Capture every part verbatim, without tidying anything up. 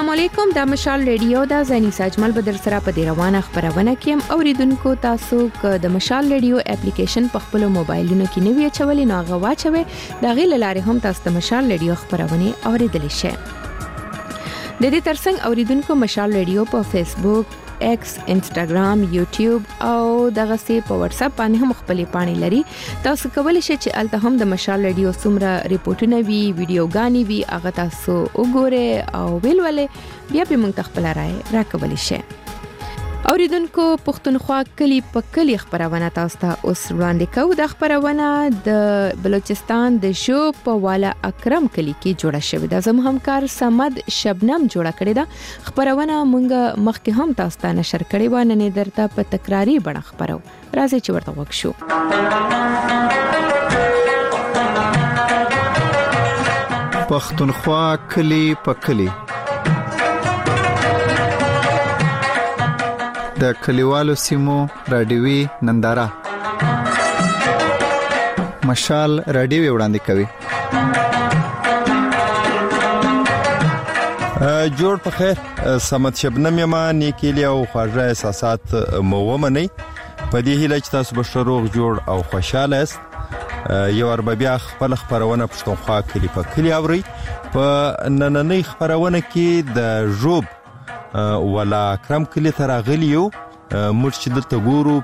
السلام علیکم، د مشال ریډیو د زنی ساجمل بدر سره په دی روانه خبرونه کیم اوریدونکو تاسو ک د مشال ریډیو اپلیکیشن په خپل موبایلونو کې نوی چولې نو غواچوي د غیل لارې هم تاسو د مشال ریډیو خبرونه اوریدل شئ. د دې ترڅنګ اوریدونکو مشال ریډیو په فیسبوک، ایکس، انسټاګرام، یوټیوب او دغه سي په واتس اپ باندې هم خپلې پاڼې لري. تاسو کولی شئ چې الته هم د مشال ریډیو څومره ریپورتونه وی، ویډیوګانې وی، هغه تاسو وګورئ او ویلولې بیا به موږ خپل رائے راکولی شئ. اوریدونکو پښتونخوا کلی په کلی خبرونه تاسو ته اوس وړاندې کوو. د خبرونه د بلوچستان د شوب په والا اکرم کلی کې جوړه شوې ده. زموږ همکار سمد شبنم جوړه کړې ده. خبرونه مونږ مخکې هم تاسو ته نشر کړې و، نن درته په تکراری بڼه خبرو. راځي چې ورته وښو. پښتونخوا کلی په کلی د کلیوالو سیمو رادیوي ننداره مشال رادیوي وړاندې کوي. جوړ په خیر، سمت شبنم یما نیکیلی او خواږه احساسات مو ومنئ. په دې هیله چې تاسو به ښه روغ جوړ او خوشاله یاست. یو ور بیا خپل خبرونه پښتونخوا کلی په کلی اورئ. په نننۍ خبرونه کې د ژوب ولا اکرم کلی ته راغلیو. موږ چې دلته ګورو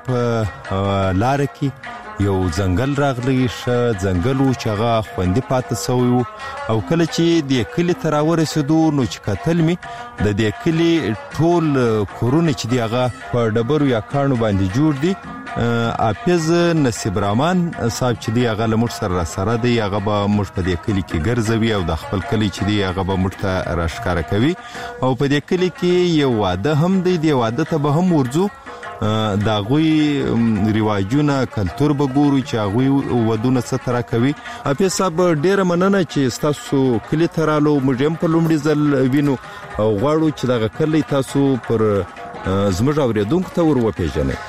په لار کې یو ځنګل راغلی، ښه ځنګل و چې هغه خوندي پاتې سوی و. او کله چې دې کلي ته راورسېدو نو چې کتل مې د دې کلي ټول کورونه چې دي هغه په ډبرو یا کاڼو باندې جوړ دي. حافظ نصیب رحمان صاحب چې دی هغه له موږ سره سره دی، هغه به موږ په دې کلي کې ګرځوي او د خپل کلي چې دی هغه به موږ ته راښکاره کوي. او په دې کلي کې یو واده هم دی، دې واده ته به هم ورځو. د هغوی رواجونه کلتور به ګورو چې هغوی ودونه څه ترا کوي. حافظ صاحب ډیره مننه چې ستاسو کلي ته رالو. موږ هم په لومړي ځل وینو او غواړو چې دغه کلی تاسو پر زموږ اوریدونکو ته ور وپېژنئ.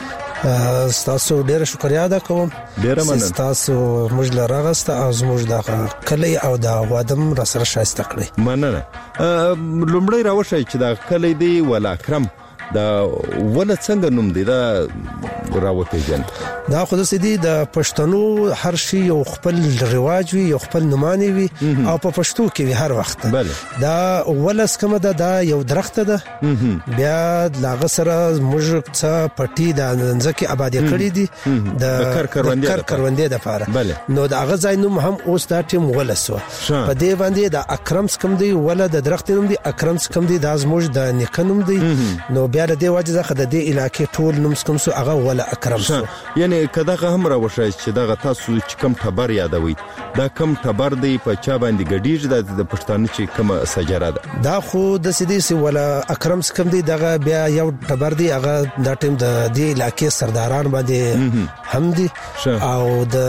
ستاسو ډیره شکریا ادا کوم. ډیره مننه. ستاسو موږ له راغسته او زموږ د کلی او د وادم را سره شایسته کړی. مننه. لومړی راوښی چې د کلی دی ولا اکرم دا ول څنګه نوم دی دا راوپېژن؟ دا خو د سدي د پښتنو هر شي یو خپل رواج وي، یو خپل نمانه وي او په پښتو کې وي هر وخت. بله. دا ولس کومه ده، دا یو درخت ده. بیا لاغه سره موږ څه پټي د ځکه آبادی کړی دي د کر کروندې د لپاره. نو دا هغه ځای نوم هم اوس دا ټیم ولس و. په دې باندې د اکرم څخه دی ولا د درخت نوم دی اکرم څخه دی د زموږ د نیکنوم دی. نو بیا د دې وجه ځخه د دې علاقې ټول نوم څخه سو هغه ولا اکرم سو. یعنی کداغه هم راوښای چې دغه تاسو چې کم ټبر یادوي، دا کم ټبر دی په چا باندې ګډیږي د پښتانه چې کوم سجره ده؟ دا خو د سدي سي ولا اکرم څخه دی دغه بیا یو ټبر دی هغه د ټیم د دې علاقې سرداران باندې هم دي او د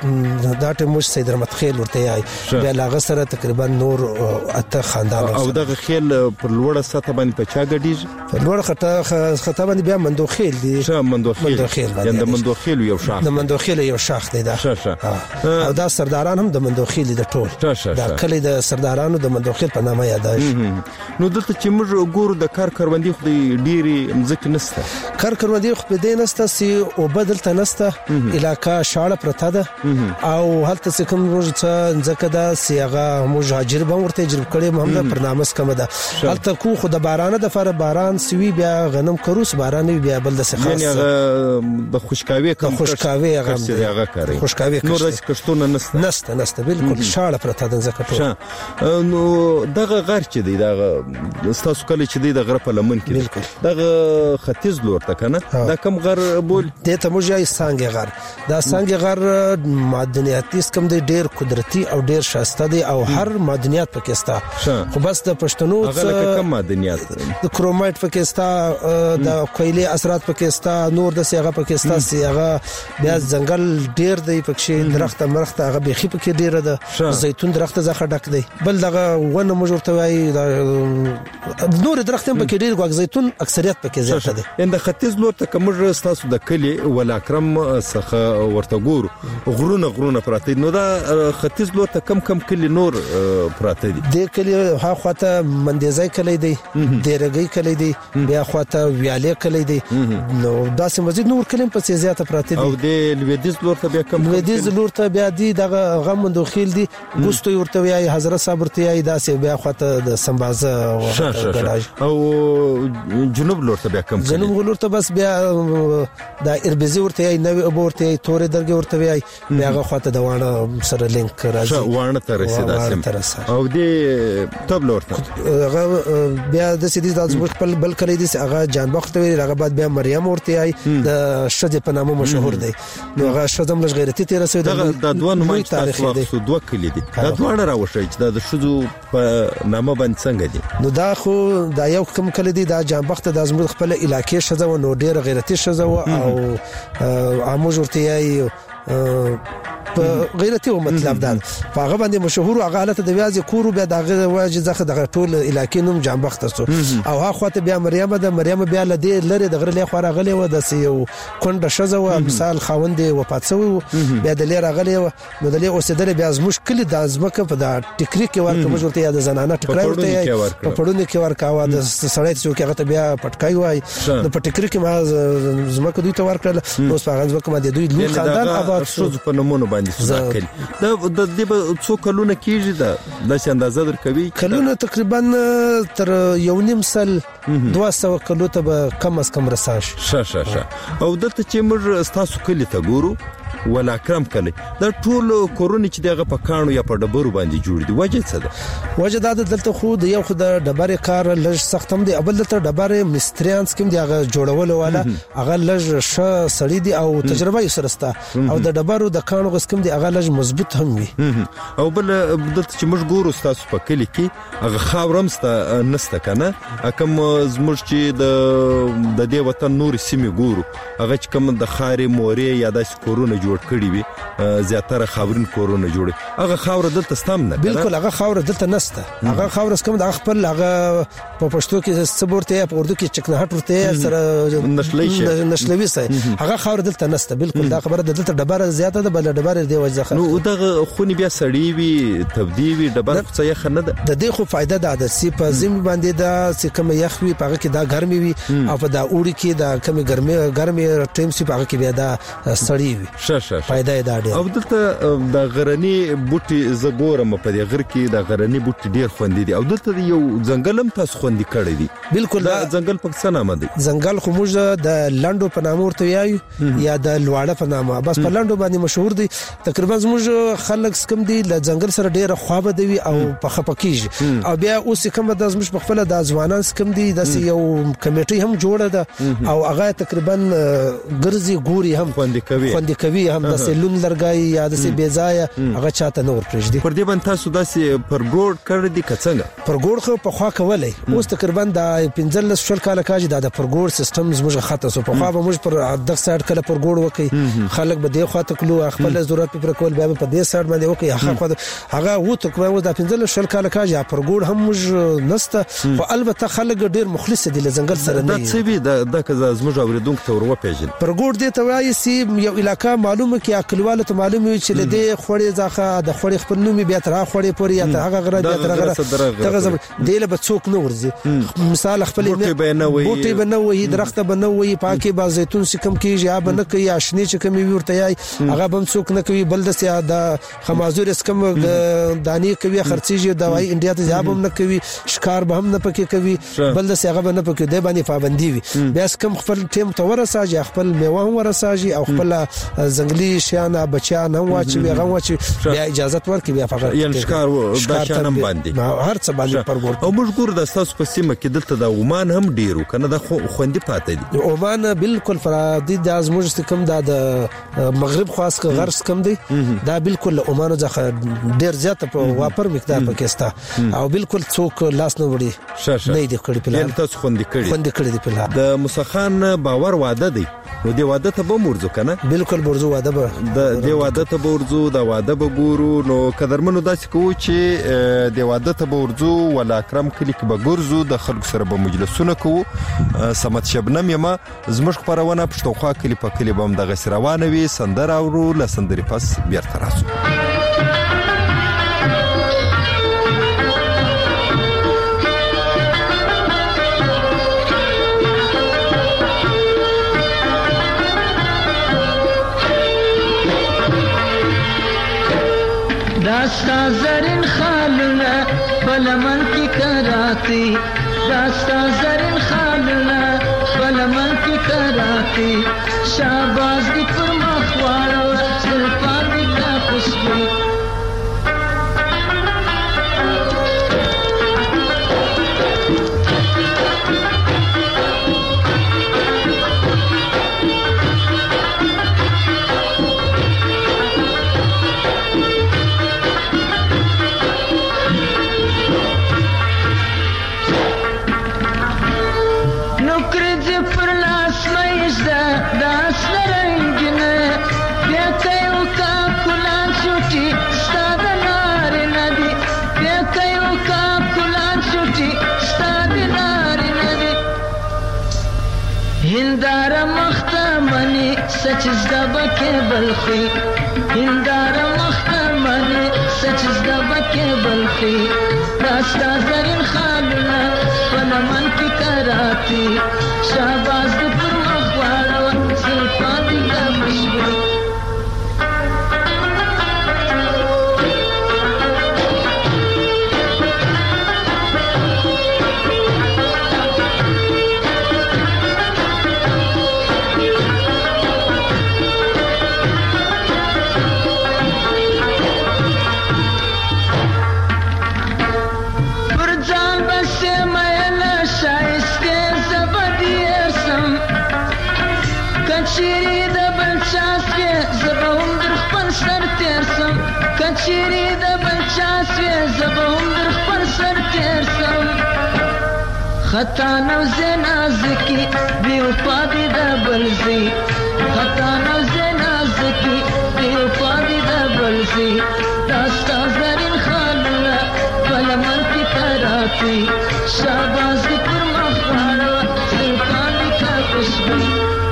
دا ټیم مش سید رحمت خیل ورته یای بیا لاغه سره تقریبا نور اته خاندان او دغه خیل پر لوړه سطح باندې په چا ګډیږي؟ په لوړه خطه خطه باندې بیا مندوخیل دی. شه مندوخیل یعنی د مندوخیل یو شاخ د مندوخیل یو شاخ دی دا. شه شه او دا سرداران هم د مندوخیل د ټول دا کلی د سردارانو د مندوخیل په نامه یاداش. نو دلته چې موږ ګورو د کار کروندې خو ډيري مزک نسته. کار کروندې خو به نسته سي او بدلته نسته. علاقه شاړه پرته ده او هلته څه کوم روز څه ځکه دا سیغه موږ هاجر به ورته تجربه کړې محمد برنامج کوم ده. هلته کو خو د باران د فر باران سوي بیا غنم کروس باران بیا بل د څه خاص یعنی د خوشکاوي کوم خوشکاوي هغه کوي. خوشکاوي نور د کښتونه نسته نسته نسته بالکل شاړه پرته ده ځکه ټول. نو دغه غر چې دی دغه تاسو کله چې دی د غره په لمن کې دغه ختیځ لور ته کنه دا کوم غر بول د ته موږ یې سانګ غر. دا سانګ غر معدنیاتي کم دی، ډیر قدرتي او ډیر شایسته دی او هر معدنیات پکې ستا. خو بس د پښتنو هغه کوم معدنیات د کرومایټ پکې ستا، د کویلي اثرات پکې ستا، نور د هغه پکې ستاسو هغه بیا ځنګل ډیر دی پکې درخت مرخت هغه بيخي پکې ډیر ده زيتون درخت زخه ډک دی بل دغه ونه مجورته وای نور درخت هم پکې ډیر غوږ زيتون اکثریت پکې زیاته دی اند ختیځ لور ته کومر ستاسو د کلی ول اکرم څخه ورته ګور غرونه غرونه پراته نو دا ختیځ لور ته کم کم کلی نور پراته دي د کلی ها خواته مندیزای کلی دی دیرګي کلی دی بیا خواته ویاله کلی دی نو داسې مزید نور کلم په زیاته پراته دي او د لویدیز لور ته بیا کم لویدیز لور ته بیا دي دغه غمندو خیل دي ګوستو ورته وی حضرت صاحب ورته وی داسې بیا خواته د سمبازه ګراج او جنوب لور ته بیا کم جنوب لور ته بس بیا د اربزي ورته وی نو ورته تورې درګه ورته وی بیا هغه خواته د وانه سره لینک راځي وانه ته رسیداسم او د تب لور ته هغه بیا د سیدی د خپل بل کلی دي هغه جانبخت وی هغه بعد بیا مریم ورته ای د شذ په نامه مشهور دی نو هغه شذم لږ غیرتی تیر رسید د دوه نومای تاریخي دي دوه کلی دي دا دوه راوشي چې د شذو په نامه باندې څنګه دي نو دا خو دا یو کم کلی دي د جانبخت د ازمود خپل علاقې شذ و نو ډیر غیرتی شذ او عامو ورته ای په غیرتی او مطلب دا هغه باندې مشهور هغه حالت د ویاز کورو بیا دغه واجب ځخه د ټول علاقې نوم جانبخت سو او هغه خواته بیا مریم د مریم بیا لدی لری د غره له خو راغلی و د سیو کونډه شزه و مثال خوند وفات سو بیا د لری راغلی و نو د لری اوسېدل بیا از مشکل د ازمکه په د ټیکری کې ورکه مجورته یا د زنانه ټکرای ورته په پړونی کې ورکاوه د سړی چې هغه ته بیا پټکای وای د پټکری کې ما زمکه دوی ته ورکړل نو څنګه زمکه ما د دوی لوی خاندان آباد شو په نمونه باندې ځکل دا د دې څو کلونه کېږي دا د اندازه درکوي کلونه تقریبا تر یو نیم سل دوه سوه کلو ته به کم از کم رساش شه شه شه او دته چې موږ تاسو کلی ته ګورو ولا کرم کلی دا ټول کورونه چې دغه په کانو یا په ډبرو باندې جوړ دي وجه څه ده وجه دا دلته خو د یو خو د ډبرې کار لږ سخت هم دی ابل دلته ډبرې مستریانس کوم دی هغه جوړول والا هغه لږ ش سړی دی او تجربه یې سرسته او د ډبرو د کانو غس کوم دی هغه لږ مضبوط هم وي او بل دلته چې موږ ګورو تاسو په کلی کې هغه خاورمسته نسته کنه کوم زموږ چې د د دې وطن نور سیمه ګورو هغه چې کوم د خاري مورې یا د کورونه جوړ کړی وي زیاتره خاورین کورونه جوړي هغه خاور دلته ستم نه بالکل هغه خاور دلته نسته هغه خاور کوم د خپل هغه په پښتو کې صبرته په اردو کې چکنهټ ورته سره نشلې نشلوي سي هغه خاور دلته نسته بالکل دا خبره دلته ډبره زیاته ده بل ډبره دی وځخه نو دغه خونی بیا سړی وي تبدی وي ډبره څه یخ نه ده د دې خو فائدہ ده د سی په زم باندې دا سی کوم یخ وي پغه کې دا ګرمي وي او په دا اوړي کې دا کوم ګرمي ګرمي ټیم سی پغه کې بیا دا سړی وي شه شه فائدہ دا ډیر او دلته د غرنی بوټي زګورم په دې غر کې د غرنی بوټي ډیر خوندې دي او دلته یو ځنګلم تاسو خوندې کړی دي بالکل دا ځنګل په څه نامه دی ځنګل خو موږ د لندو په نامه ورته یایو یا د لواړه په نامه بس په لندو باندې مشهور دي تقریبا موږ خلک سکم دي ل ځنګل سره ډیره خوابه دی او په خپکیږي او بیا اوس کوم د زمش په خپل د ځوانان سکم دي د یو کمیټي هم جوړه ده او هغه تقریبا ګرځي ګوري هم خوندې کوي خوندې کوي هم د سلون لرګای یا د سی بیزایا هغه چاته نور پرېږدي پر دې باندې تاسو داسې پر ګوډ کړی دي کڅنګ پر ګوډ خو په خوا کولای اوس تقریبا د پنځل شل کال کاږي د پر ګوډ سیستم زموږ خاطه سو په خوا به موږ پر دغه سایډ کله پر ګوډ وکي خلک به د خوا تکلو خپل ضرورت پر کول بیا په دې سایډ باندې وکي هغه هغه وو تقریبا د پنځل شل کال کاږي پر ګوډ هم موږ نسته خو البته خلک ډیر مخلص دي ل ځنګل سره نه دا څه وی د کزا زموږ اوریدونکو ته ورو پیژن پر ګوډ دې ته وایي سی یو علاقہ معلومه کې اکلواله ته معلومه وي چې لدې خوري ځخه د خوري خپل نومي بیا تر خوري پوري یا تر هغه غره بیا تر غره دغه دیله به څوک نه ورځي مثال خپل بوټي بنوي درخت بنوي پاکي با زيتون سکم کیږي یا بنه کوي اشنی چې کوي ورته یای هغه بم څوک نه کوي بل د سیا د خمازور اسکم دانی کوي خرڅيږي دوايي انډیا ته ځابم نه کوي شکار به هم نه پکې کوي بل د سیا غو نه پکې دی باندې پابندي وي بیا اسکم خپل ټیم تور ساجي خپل میوه هم ورساجي او خپل ځنګلي شیانه بچیان هم واچي هغه واچي بیا اجازه ورکړي بیا فقط یل شکار د شانم باندې هر څه باندې پرګور او موږ ګور د تاسو په سیمه کې دلته د عمان هم ډیرو کنه د خوندې پاتې دي عمان بالکل فرادي د ازموج کوم د مغرب خاص غرس کم دي دا بالکل عمان ځخه ډیر زیات په واپر مقدار پکې ستا او بالکل څوک لاس نه وړي نه دي کړي په تاسو خوندې کړي خوندې کړي دي په د مسخان باور واده دی نو دی واده ته به مرزو کنه بالکل برزو واده به د دی واده ته به ورزو د واده به ګورو نو قدرمنو داسې کوو چې دی واده ته به ورزو ولا اکرم کلی کې به ګرځو د خلکو سره به مجلسونه کوو سمت شبنم یما زموږ خبرونه پښتونخوا کلی په کلی به هم دغه روانه وي سندره اورو له سندرې پس بیرته راسو داستا زرین خالونه فلمن کی کراتی داستا زرین خالونه فلمن کی کراتی شاباز دی پر مخوارو زلفان دی کا خوشبو هنداره مختمنی سچز دبکه بلخی هنداره مختمنی سچز دبکه بلخی داستا زرین خالونه فلمن کی کراتی شاباز دی پر مخوارو زلفان دی کا خوشبو کچری د بچاس زبون در خپل سر تیر سم خطا نو زنازکی بیو پادی د بلزی خطا نو زنازکی بیو پادی د بلزی داستا زرین خالونه فلمن کی کراتی شاباز دی پر مخوارو زلفان دی کا خوشبو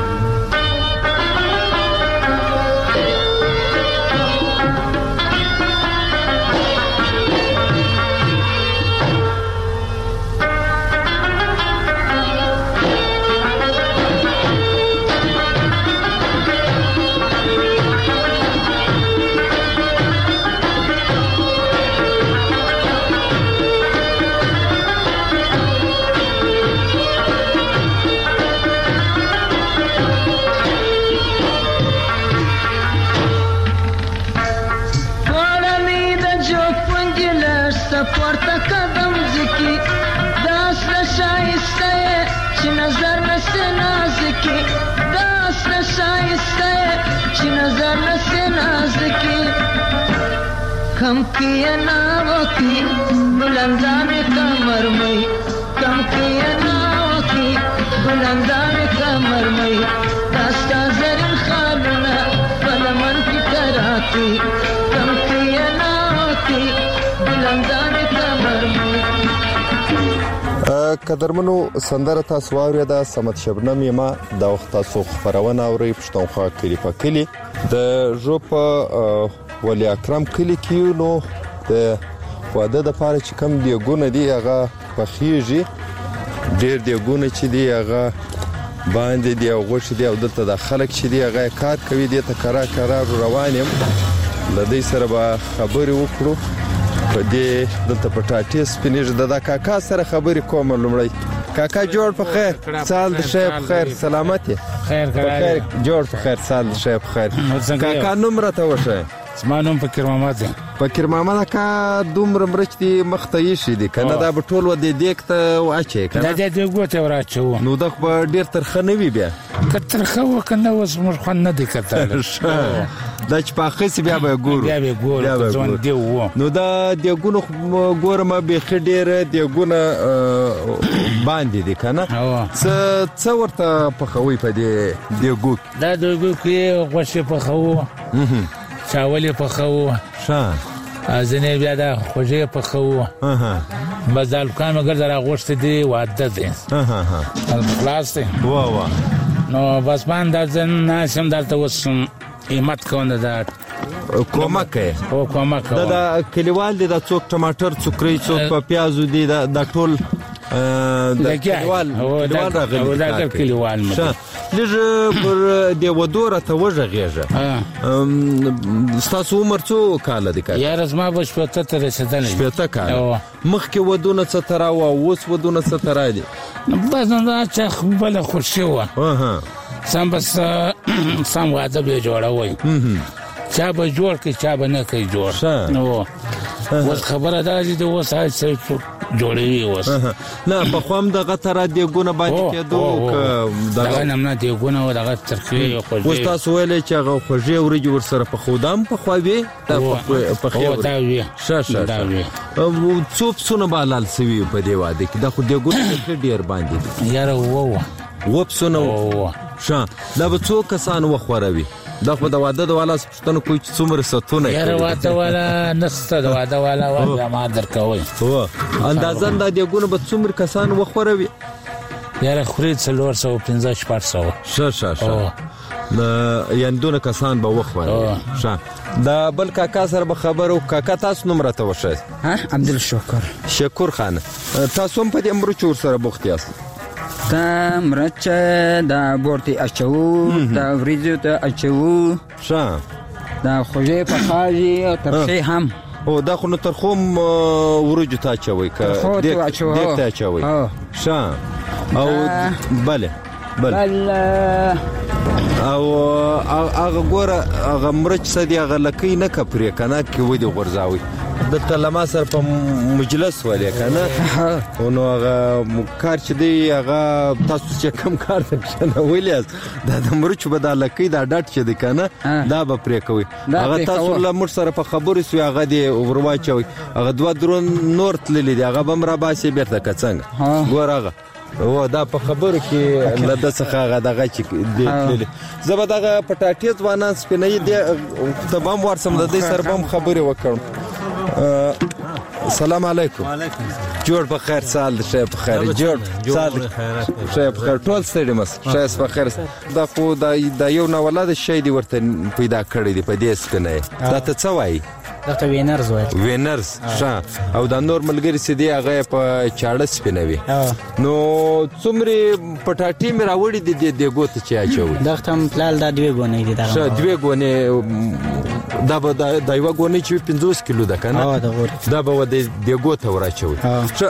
پورته قدم ځکی داس شایسته چې نظر نسته نازکی داس شایسته چې نظر نسته نازکی کم کیا نا وکی بلندان کمر مئی کم کیا نا وکی بلندان کمر مئی داستا زرین خالونه فلمن کی کراتی کم کیا نا وکی قدرمنو سندره تاسو واوریده سمت شبنم یما د وخت تاسو خبرونه اوري پښتونخوا کلی په کلی د ژوپ ولی اکرم کلی کیو نو د واده د پاره چې کم دی ګونه دی هغه پخیږي ډیر دی ګونه چې دی هغه باندې دی او غوښ دی او دلته د خلک چې دی هغه کار کوي دی ته کرا کرا روانم لدی سره به خبرې وکړو په دې دلته پټاټي سپینېږي د کاکا سره خبرې کوم لمړی کاکا جوړ په خیر سال د شیب خیر سلامتی خیر خیر جوړ په خیر سال د شیب خیر کاکا نوم راته وشه زما نوم فکر محمد دی. فکر محمد کا دومره مرچ دي مخته یې شي دي کنه دا به ټول ودې دیګ ته واچي کنه دا دې ګوته وراچو نو دا به ډیر ترخه نه وي بیا کتر خو کنه اوس مر خو نه دي کتل دا چې پاخه سي بیا به ګورو بیا به ګورو ځون دی وو نو دا دیګونو ګورم به خډیر دیګونه باندې دي کنه څه څه ورته پخوي په دې دیګو دا دیګو کې غوښه پخو چاول پخو ښه ازنه بیا دا خوږه پخو اها بس دالکان مگر درا غوښته دی واده دی اها ها خلاص دی وا وا نو بس باندې ځن ناسم دلته وسم ایمت کوند دا کومک او کومک دا د کلیوال دي د څوک ټماټر څوکري څوک په پیازو دي د ټول د کلیوال کلیوال راغلي دا کلیوال مده لږ پر دی ودوره ته وژغېږه ستاسو عمر څو کاله دی یا رزما به شپته ته رسېدلی شپته کاله مخکې ودونه څه ترا وه اوس ودونه څه ترا دي بس دا چې بله خوشي وه سم بس سم واده به یې جوړوئ چا به جوړ کړي چا به نه کوي جوړ نو اوس خبره دا چې د اوس هر څه جوړوي اوس نه پخوا هم دغه تره دیګونه باندې کېدو دغه نمونه دیګونه و دغه ترخې خوږې اوس تاسو ویلی چې هغه خوږې وریجې ورسره پخودا هم پخوا وې پخې دا وې ښه ښه څو پسونه به حلال سوي په دې واده کې دا خو دیګونه ډېر باندې دي یاره اووه اووه پسونه ښه دا به څو کسان وخوروي دا خو د واده د والا پښتنو کوی چې څومره ستونه یاره واده والا نسته د واده والا والا ما درکوي هو اندازه دا دیګونه به څومره کسان وخوروي یاره خوري څلور سوه پنځه شپږ سوه ښه ښه ښه یعنې دونه کسان به وخوروي ښه د بل کاکا سره به خبر و کاکا تاسو نوم راته وښایاست عبدالشکر شکور خانه تاسو هم په دې مرچو ورسره بوخت یاست دا مرچ دا بورتي اچو دا وریجو ته اچو ښه دا خوږې پخاږي او ترخې هم او دا خو نو ترخو هم وریجو ته اچوئ که دیګ ته اچوئ ښه او بله بله او هغه ګوره هغه مرچ څه دي هغه لکۍ نه کپرې که نه کې ودې غورځاوئ دلته له ما سره په مجلس ولې که نه نو هغه کار چې دی هغه تاسو چې کوم کار ته کښېنولی یاست دا د مرچو به دا لکۍ دا ډټ چې دی که نه دا به پرې کوئ هغه تاسو له موږ سره په خبرو سوي هغه دې ور واچوئ هغه دوه درون نور تللي دي هغه به هم راباسې بیرته که څنګه ګوره هغه و دا په خبرو کې له ده څخه هغه دغه چې دی تللي زه به دغه پټاټې ځوانان سپینوي دی ته به هم ورسم د دوی سره به هم خبرې وکړم السلام علیکم جوړ په خیر سال شه په خیر جوړ سال شه په خیر ټول ستړي مس شه په خیر دا خو دا یو نه ولادت شي دی ورته پیدا کړی دی په دې سپینه دا ته څه وایي دا ته وینرز وایي وینرز ښه او دا نور ملګري چې دی هغه په چاړه سپینوي نو څومره پټاټې مې راوړي دي د دیګو ته چې اچوي دا ته پلال دا دوه غونې دي دا ښه دوه غونې دا به دا یو غونې چې پنځوس کیلو ده کنه دا به د دیګو ته وراچوي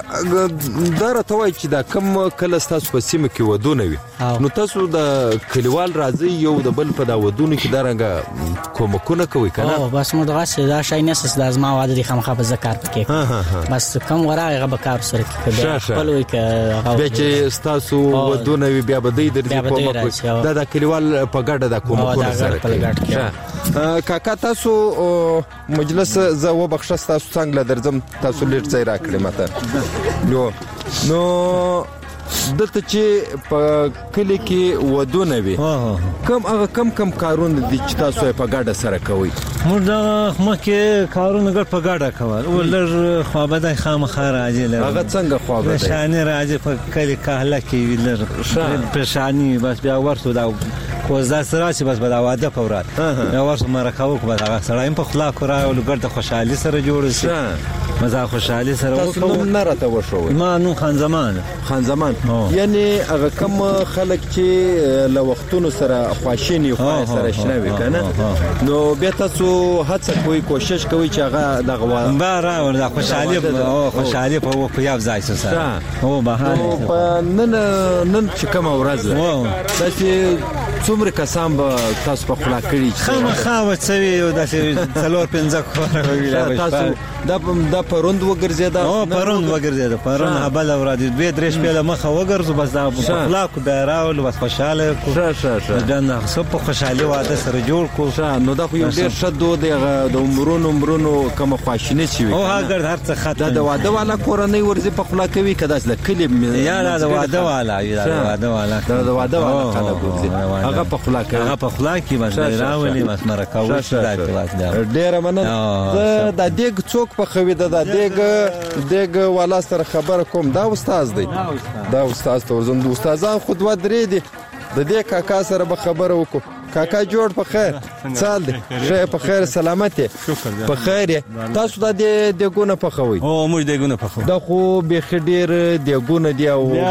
دا راته وایي چې دا کم کله ستاسو په سیمه کې ودونه وي نو تاسو د کلیوال راځي یو د بل په دا ودونه کې دا رنګه کومکونه کوي کنه بس موږ دغه دا شای نسس د ازما واده دي خامخا په ذکر پکې بس کم وراغه به کار سره کې خپل وي که بیا چې ستاسو ودونه وي بیا به دی درځي کومک دا د کلیوال په ګډه د کومکونه سره کوي کاکا تاسو مجلس زه وبخښه تاسو څنګه درځم تاسو لږ ځای راکړئ ماته نو نو دلته چې په کلي کې ودونه وي کم هغه کم کم کارونه دي چې تاسو یې په ګډه سره کوئ موږ دغه مخکې کارونه ګډ په ګډه کول او لږ خوابدی خامخا راځي هغه څنګه خوابدی پریشاني راځي په کلي کهله کې وي لږ پریشاني بس بیا ورسو دا کوزدا سره چې بس به دا واده په ورځ بیا ورسو مرکه وکړو بس هغه سړی هم په خوله راولو ګډ د خوشحالي سره جوړ شي مزه خوشحالي سره وکړو تاسو نوم نه راته وښوئ ما نوم خان زمان خان زمان یعنې هغه کوم خلک چې له وختونو سره خواشیني خوا سره شنه وي که نه نو بیا تاسو هڅه کوئ کوشش کوئ چې هغه دغه به راوړو دا خوشحالي خوشحالي په وکړو یو ځای سره نو په نن نن چې کومه ورځ ده داسې څومره کسان به تاسو په خلا کړی خامخا وڅوي او داسې څلور پنځه خور ویل تاسو دا دا پروند وګرځیدا او پروند وګرځیدا پروند هبل اورادي دوه درې شپه مخه وګرځو بس دا په خلا کو به راول بس خوشاله کو شه شه شه دا نه سب په خوشالي واده سره جوړ کو نو دا خو یو ډیر شدو د عمرونو عمرونو کوم خواشینه شي او هاګر هر څه ختم دا د واده والا کورنۍ ورځي په خلا کوي کدا د کلی یا دا د واده والا یا د واده والا دا د واده والا خلک ورځي هغه په خلا کوي هغه په خلا کې بس راولي بس مرکاو شي دا ډیر مننه دا دیګ څوک په خوي دا دیګ دیګ والا سره خبر کوم دا استاد دی دا استاد تورزم د استادان خود و درې دي د دې کاکا سره به خبر وکړو کاکا جوړ په خیر سال دی شه په خیر سلامت په خیر تاسو د دې ګونه په خوي او موږ د ګونه په خو دا خو به خډیر د ګونه دی او یا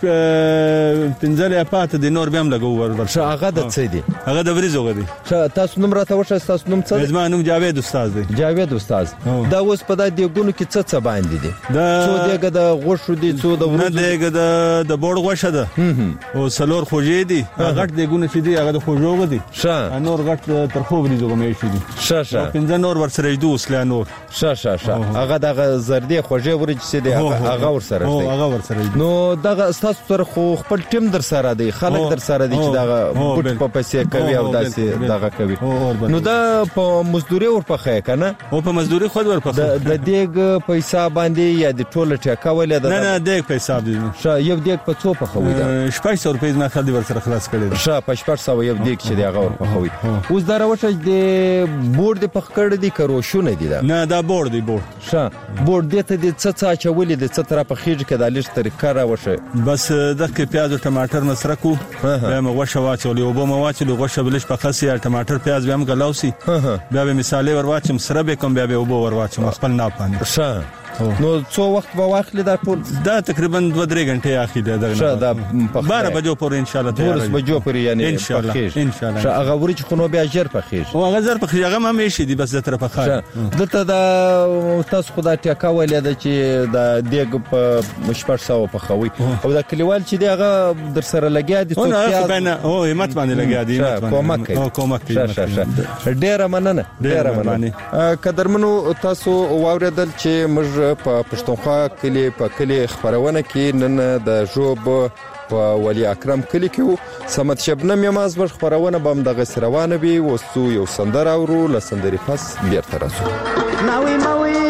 پنځله پات د نور بهم لګو ور شه هغه د څه دی هغه د وریزو غدي شه تاسو نوم راته وشه تاسو نوم څه زما نوم جاوید استاد دی جاوید استاد دا اوس په د دې ګونه کې څه څه باندې دي څو دغه د غوښو دي څو د ورځ دغه د د بوړ غوښه ده او سلور خوږې دي غټ دې ګونه چې دی هغه د خوږو دي شه نور غټ تر خو ورځو غمې شي دي شه شه پنځه نور ورسره دي اوسلا نور شه شه شه هغه دغه زردي خوږې ورځ چې دی هغه ورسره دی هغه ورسره نو دغه تاسو تر خو خپل ټیم در سره دی خلک در سره دی چې دغه پټ په پیسې کوي او داسې دغه کوي نو دا په مزدوري ور پخې کنه او په مزدوري خود ور پخې د دیګ پیسې باندې یا د ټوله ټیکا ولې نه نه دیګ پیسې دي شه یو دیګ په څو پخوي دا شپږ سوه روپۍ نه خالي ور سره خلاص کړي شه په شپږ سوه یو دیګ چې دی هغه ور پخوي اوس دا راوښه د بورډ د پخ کړ دي کروشونه دي دا نه دا بورډ دی بورډ شه بورډ دې ته د څه څه چولې د څه طرفه خېج کې د لږ طریقه راوښه بس دغه پیاز او ټماټر مسره کو بیا مو غوښه واچولې او به مو واچولې غوښه بلش په خاصه یا ټماټر پیاز به هم غلاوسی بیا به مثالې ور واچم سره به کوم بیا به وبو ور واچم خپل نه پانی شه نو څو وخت به واخلې دا ټول دا تقریبا دوه درې غنټې اخی ده شه دا بارہ بجو پورې ان شاء الله تیار دي بجو پورې یعنی ان شاء الله ان شاء الله شه هغه ورچ خو نو بیا جر پخېږي او هغه زر پخېږي هغه هم شي دي بس د طرفه خاله دته دا تاسو خدای ټیکا ولې د چې د دیګ په شپږ سوه پخوي او دا کلیوال چې دی هغه در سره لګیا دي څو پیاز او همت باندې لګیا دي کومک کوي کومک کوي شه شه ډیره مننه ډیره مننه قدرمنو تاسو واوریدل چې موږ په پښتونخوا کلی په کلی خبرونه کې نن د ژوب په ولی اکرم کلی کې سمت شبنم یماز بر خبرونه بم د غسروانه بي وسو یو سندر اورو لسندري پس بیرته راسو ناوي موي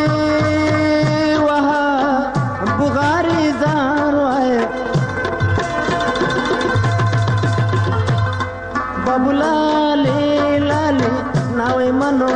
وها بغاري زار وای بابولا لي لالي ناوي منو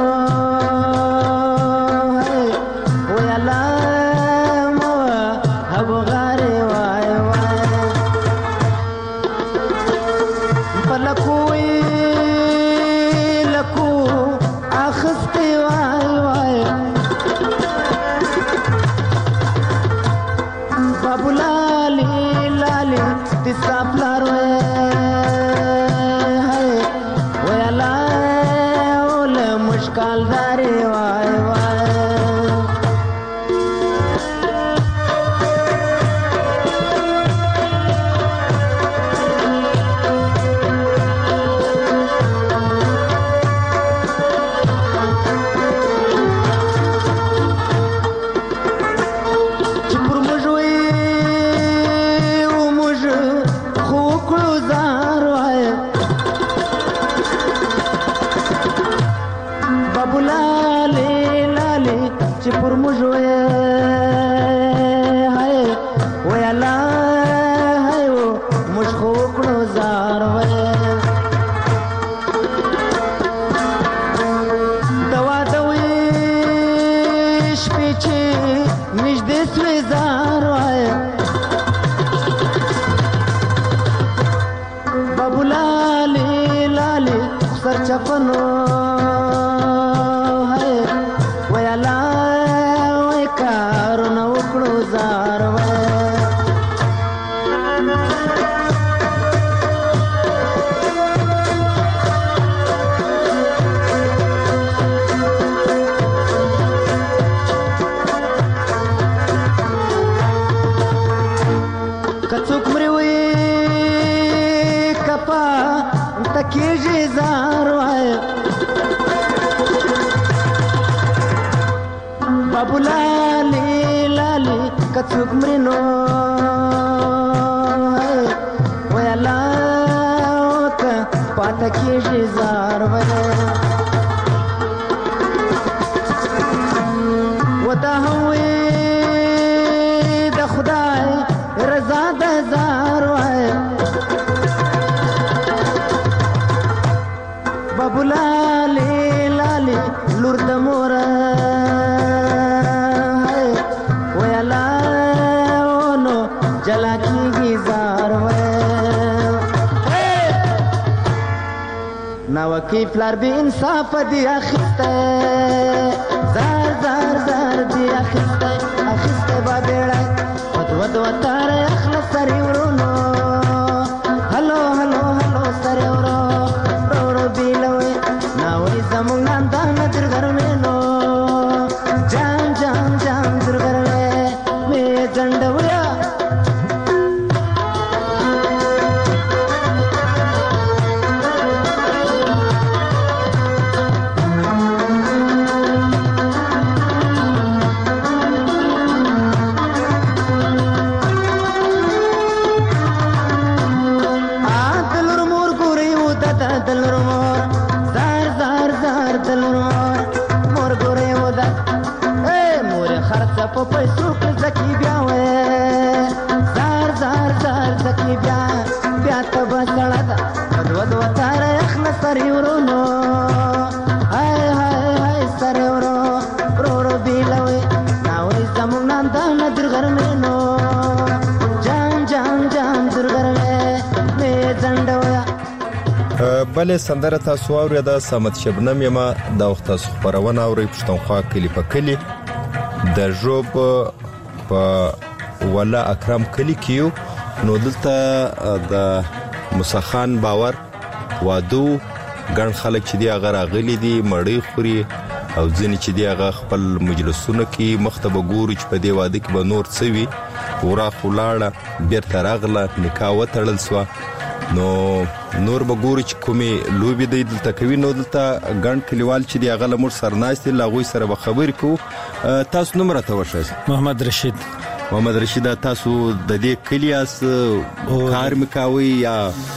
پاته کېږي زار وای بابو لالي لالي کڅوک مرینو وای الله ته پاته کېږي زار وای ودا هوي د خدای رضا د زار وای بابو لالي لالي لور د مور وای الله نو جلا کیږي زار وای نو کی فلر به انصاف دی اخسته زار زار زار دی اخسته اخسته با بیړه ود ود وتار اخلص سری ورونو هلو هلو هلو سری ورو رو رو بیلوي ناوي زمون نندا نظر ګرمنو جان جان جان در ګرمه می ځندویا په پیسو کې زکی بیا وې زار زار زار زکی بیا بیا ته بسړه ده ود ود وتاره اخلا سری ورونو هاي هاي هاي سری ورو رو رو بیلوي ناوي زمون نندا ندر ګرمنو جان جان جان در ګرمه می ځندویا بلې سندره تاسو اورېده سمت شبنم یما دا وخت تاسو خبرونه اورئ پښتونخوا کلی په کلی د ژوب په ولا اکرم کلی کیو نو دلته د مسخان باور وادو ګڼ خلک چې دی هغه راغلي دي مړی خوري او ځینې چې دی هغه خپل مجلسونه کې مختبه ګوري چې په دې واده کې به نور څه وي ورا خولاړه بیرته راغله نکاح وتړل سوه نو نور به ګوري چې کومې لوبې دی دلته کوي نو دلته ګڼ کلیوال چې دی هغه له موږ سره ناست دي له هغوی سره به خبرې کوو تاسو نوم راته وښایاست محمد رشید محمد رشید تاسو د دې کلي یاست کار مې کوئ یا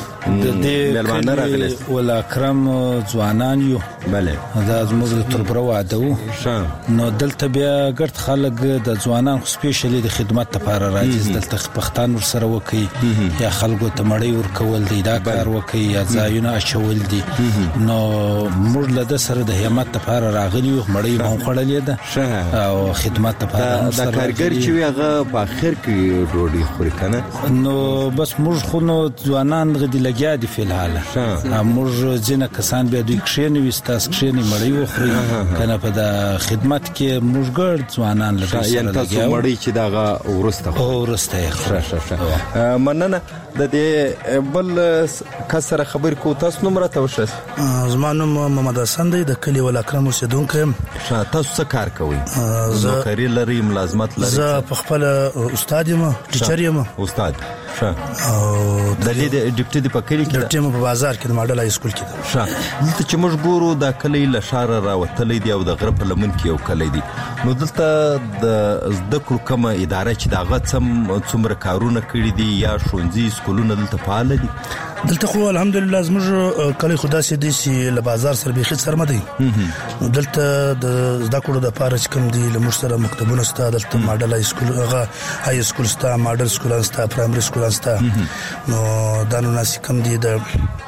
د دې کلي ول اکرم ځوانان یو بله دا زموږ د تربره واده و نو دلته بیا ګرد خلک د ځوانان خو سپیشلی د خدمت لپاره راځي دلته پښتون ورسره وکي یا خلکو ته مړی ورکول دی دا کار وکي یا ځایونه اچول دي نو موږ له د سره د همت لپاره راغلی یو مړی مو خړلې ده او خدمت لپاره دا کارګر چې هغه په اخر کې ډوډۍ خوري کنه نو بس موږ خو نو ځوانان غدي لګیا دي په الحال موږ ځینې کسان بیا دوی کښینې وستاس کښینې مړی وخوري کنه په د خدمت کې موږ ګرد ځوانان لګیا یعنی تاسو مړی چې دغه ورسته او ورسته ښه ښه ښه مننه د دې بل کسره خبر کو تاسو نوم راته وښایاست زما نوم محمد حسن دی د کلی ول اکرم اوسیدونکی یم تاسو څه کار کوئ نوکری لرئ ملازمت لرئ زه په خپل استاد یم ټیچر یم استاد ښه او د دې ډیپټي د پکړی کې ډیپټي په بازار کې د ماډل های سکول کې ښه دلته چې موږ ګورو د کلی له شار راوتلې دی او د غرب لمن کې یو کلی دی نو دلته د زده کړو کومه اداره چې دغه څومره کارونه کړی دي یا ښوونځي سکولونه دلته فعال دي دلته خو الحمدلله زموږ کلی خدا سي دي چې له بازار سره به خې سره مدي نو دلته د زده کړو د پاره چې کوم دي له موږ سره مکتبونه ستا دلته ماډل های سکول هغه های سکول ستا ماډل سکول ستا پرایمري سکول ستا نو دا نو ناس کوم دي د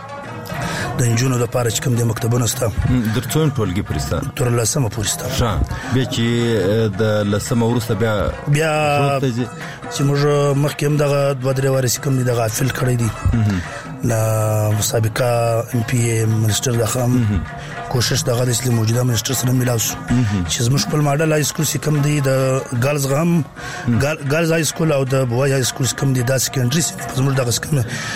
د انجونو د پاره چې کوم د مکتبونو ستا درڅون ټولګي پرستا تر لسمه پورستا ښه به چې د لسمه ورسته بیا بیا چې موږ مخکې هم دغه دوه درې واري کوم دي دغه فل کړی دي لا مسابقه ام پی ای منسټر دغه کوشش دغه د اسلام موجوده منسټر سره ملاو شو چې زموږ خپل ماډل های سکول سي کوم دي د ګرلز غم ګرلز های سکول او د بوای های سکول کوم دي د سکندري زموږ دغه کوم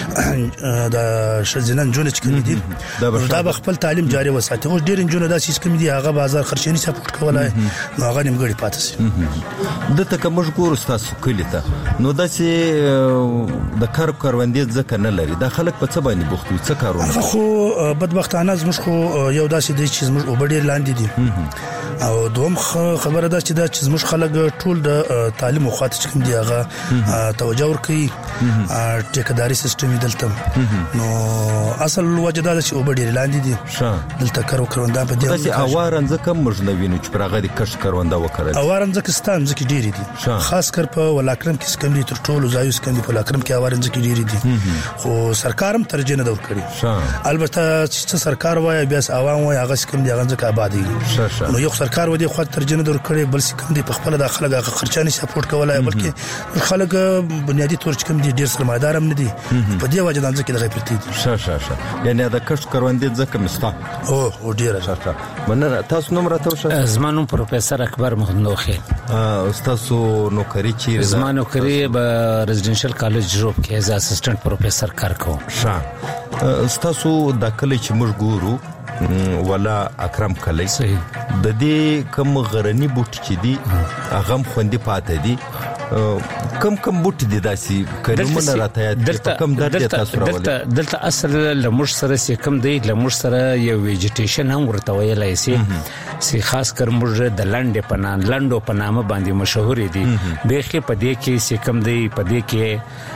د شزنان جون چې کوم دي دا به خپل تعلیم جاري وساتي اوس ډیر انجونه دا سیس کوم دي هغه بازار خرچنی سپورټ کولای نو هغه نیمګړی پاتې سي د تک مشکور تاسو کلی ته نو داسې د کار کاروندې ځکه نه لري د خلک په څه باندې بوخت وي څه کارونه خو بدبختانه زموږ خو یو داسې دی چې زموږ وبډیر لاندې دي او دوم خبره ده چې دا چې زموږ خلک ټول د تعلیم او خاطر کوم دی هغه توجه ورکوي ټیکداري سیستم دلته نو اصل وجه دا چې وبډیر لاندې دي دلته کارو کروندان په دې چې اوارنځ کم مجنوینو چې پرغه د کښ کرونده وکړل اوارنځ کې ستان ځکه ډیری دي خاص کر په ولاکرم کې سکم دي تر ټولو ځایو سکم دي په ولاکرم کې اوارنځ کې ډیری دي خو سرکارم ترجیح نه ورکړي البته چې سرکار وای بیا عوام وای هغه سکم دي هغه ځکه آبادی نو یو سرکار و دي خو ترجیح نه ورکړي بل سکم دي په خپل د خلک خرچاني سپورټ کولای بلکې خلک بنیادی تور چې کوم دي ډیر سرمایدار هم نه دي په دې وجه د ځکه دغه پرتی دي شه شه شه یعنی دا کښ کروندې ځکه مستا او او ډیر شه مننه تاسو نوم راته وشه زمانو پروفیسور اکبر محمدوخی استاد نوکری چیرې زمانو نوکری به ریزیدنشل کالج جوب کې از اسسټنټ پروفیسور کار کوم شه استاد د کله چې موږ ګورو ولا اکرم کلی صحیح د دې کم غرنی بوټ چې دي هغه خوندې پاتې دي کم کم بوټ دي داسي کلمونه راته دلته کم درته تاسو راولي دلته دلته اصل لمش سره سي کم دی لمش سره یو ویجیټیشن هم ورته ویلای سي سي خاص کر موږ د لنډ په نام لنډو په نامه باندې مشهور دي بهخي په دې کې سي کم دی په دې کې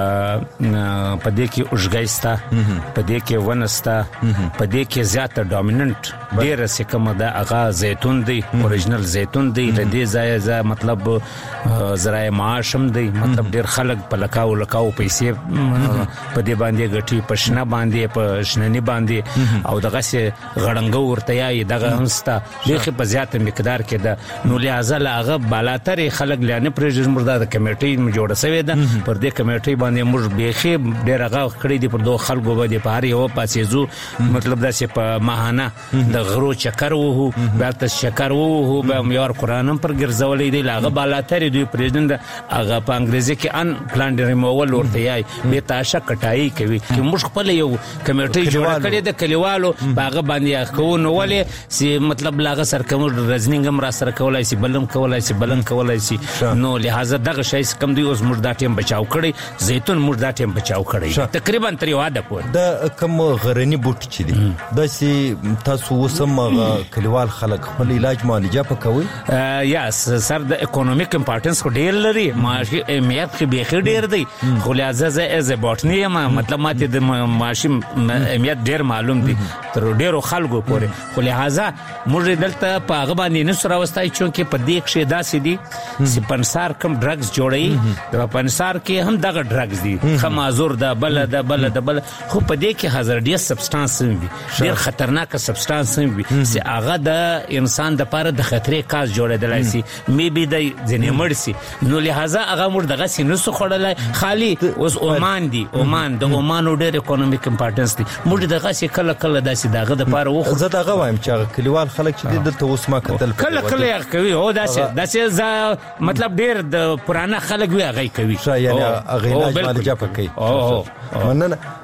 په دې کې اوږګایستا په دې کې ونستا په دې کې زیاته ډومیننت ډیر څه کوم دا هغه زيتون دی اوریجنل زيتون دی د دې ځای ځای مطلب زراعي معاش هم دی مطلب ډیر خلک په لکاو لکاو پیسې په دې باندې غټي پښنه باندې په شننی باندې او دغه سه غړنګ ورته یای دغه همستا دغه په زیاته مقدار کې دا نو لہذا هغه بالاتر خلک لانه پرېژن مردا د کمیټې جوړه شوې ده پر دې کمیټې باندې موږ بيخي ډېر هغه کړی دی پر دوه خلکو باندې په هر یو پاسې زو مطلب دا چې په ماهانه د غرو چکر وو بیرته چکر وو به یو قرآن پر ګرځولې دی لاغه بالاتر دوی پرېزیدنت هغه په انګریزي کې ان پلان ریموول ورته یای به تاسو کټای کوي چې موږ خپل یو کمیټې جوړ کړی د کلیوالو باغ باندې کو نو ولې سي مطلب لاغه سرکمو رزنینګ هم را سره کولای سي بلم کولای سي بلم کولای سي نو لہذا دغه شای کم دی اوس موږ دا ټیم بچاو کړی زيتون موږ دا ټیم بچاو کړی تقریبا تر یو عادت پورې د کوم غرنی بوټ چې دی د سي تاسو وسم کلیوال خلک خپل علاج معالجه پکوي یا سر د اکونومیک امپورټنس کو ډیر لري معاشي اهمیت کې به ډیر دی خو لہذا از بوټنی ما مطلب ماته د معاشي اهمیت ډیر معلوم دی تر ډیرو خلکو پورې خو لہذا موږ دلته په هغه باندې نه سره واستای چې په دې کې داسې دي چې پنسار کم ډرګز جوړي د پنسار کې هم دغه ډرګز دي خمازور ده بل ده بل ده بل خو په دې کې هزارډیس سبسټانس وي ډیر خطرناک سبسټانس وي چې هغه د انسان د پاره د خطرې کاز جوړېدلای شي می بي د ځنې مرسي نو لہذا هغه موږ دغه سینو څخه خړلای خالي اوس عمان دي عمان د عمان ډېر اکونومیک امپورټنس دي موږ دغه څه کله کله داسې دغه د پاره وخت زه دغه وایم چې کلیوال خلک چې دلته اوس ما کتل کله کله کوي او داسې داسې مطلب ډېر د پرانا خلک وی هغه کوي یعنی هغه علاج معالجه پکې او مننه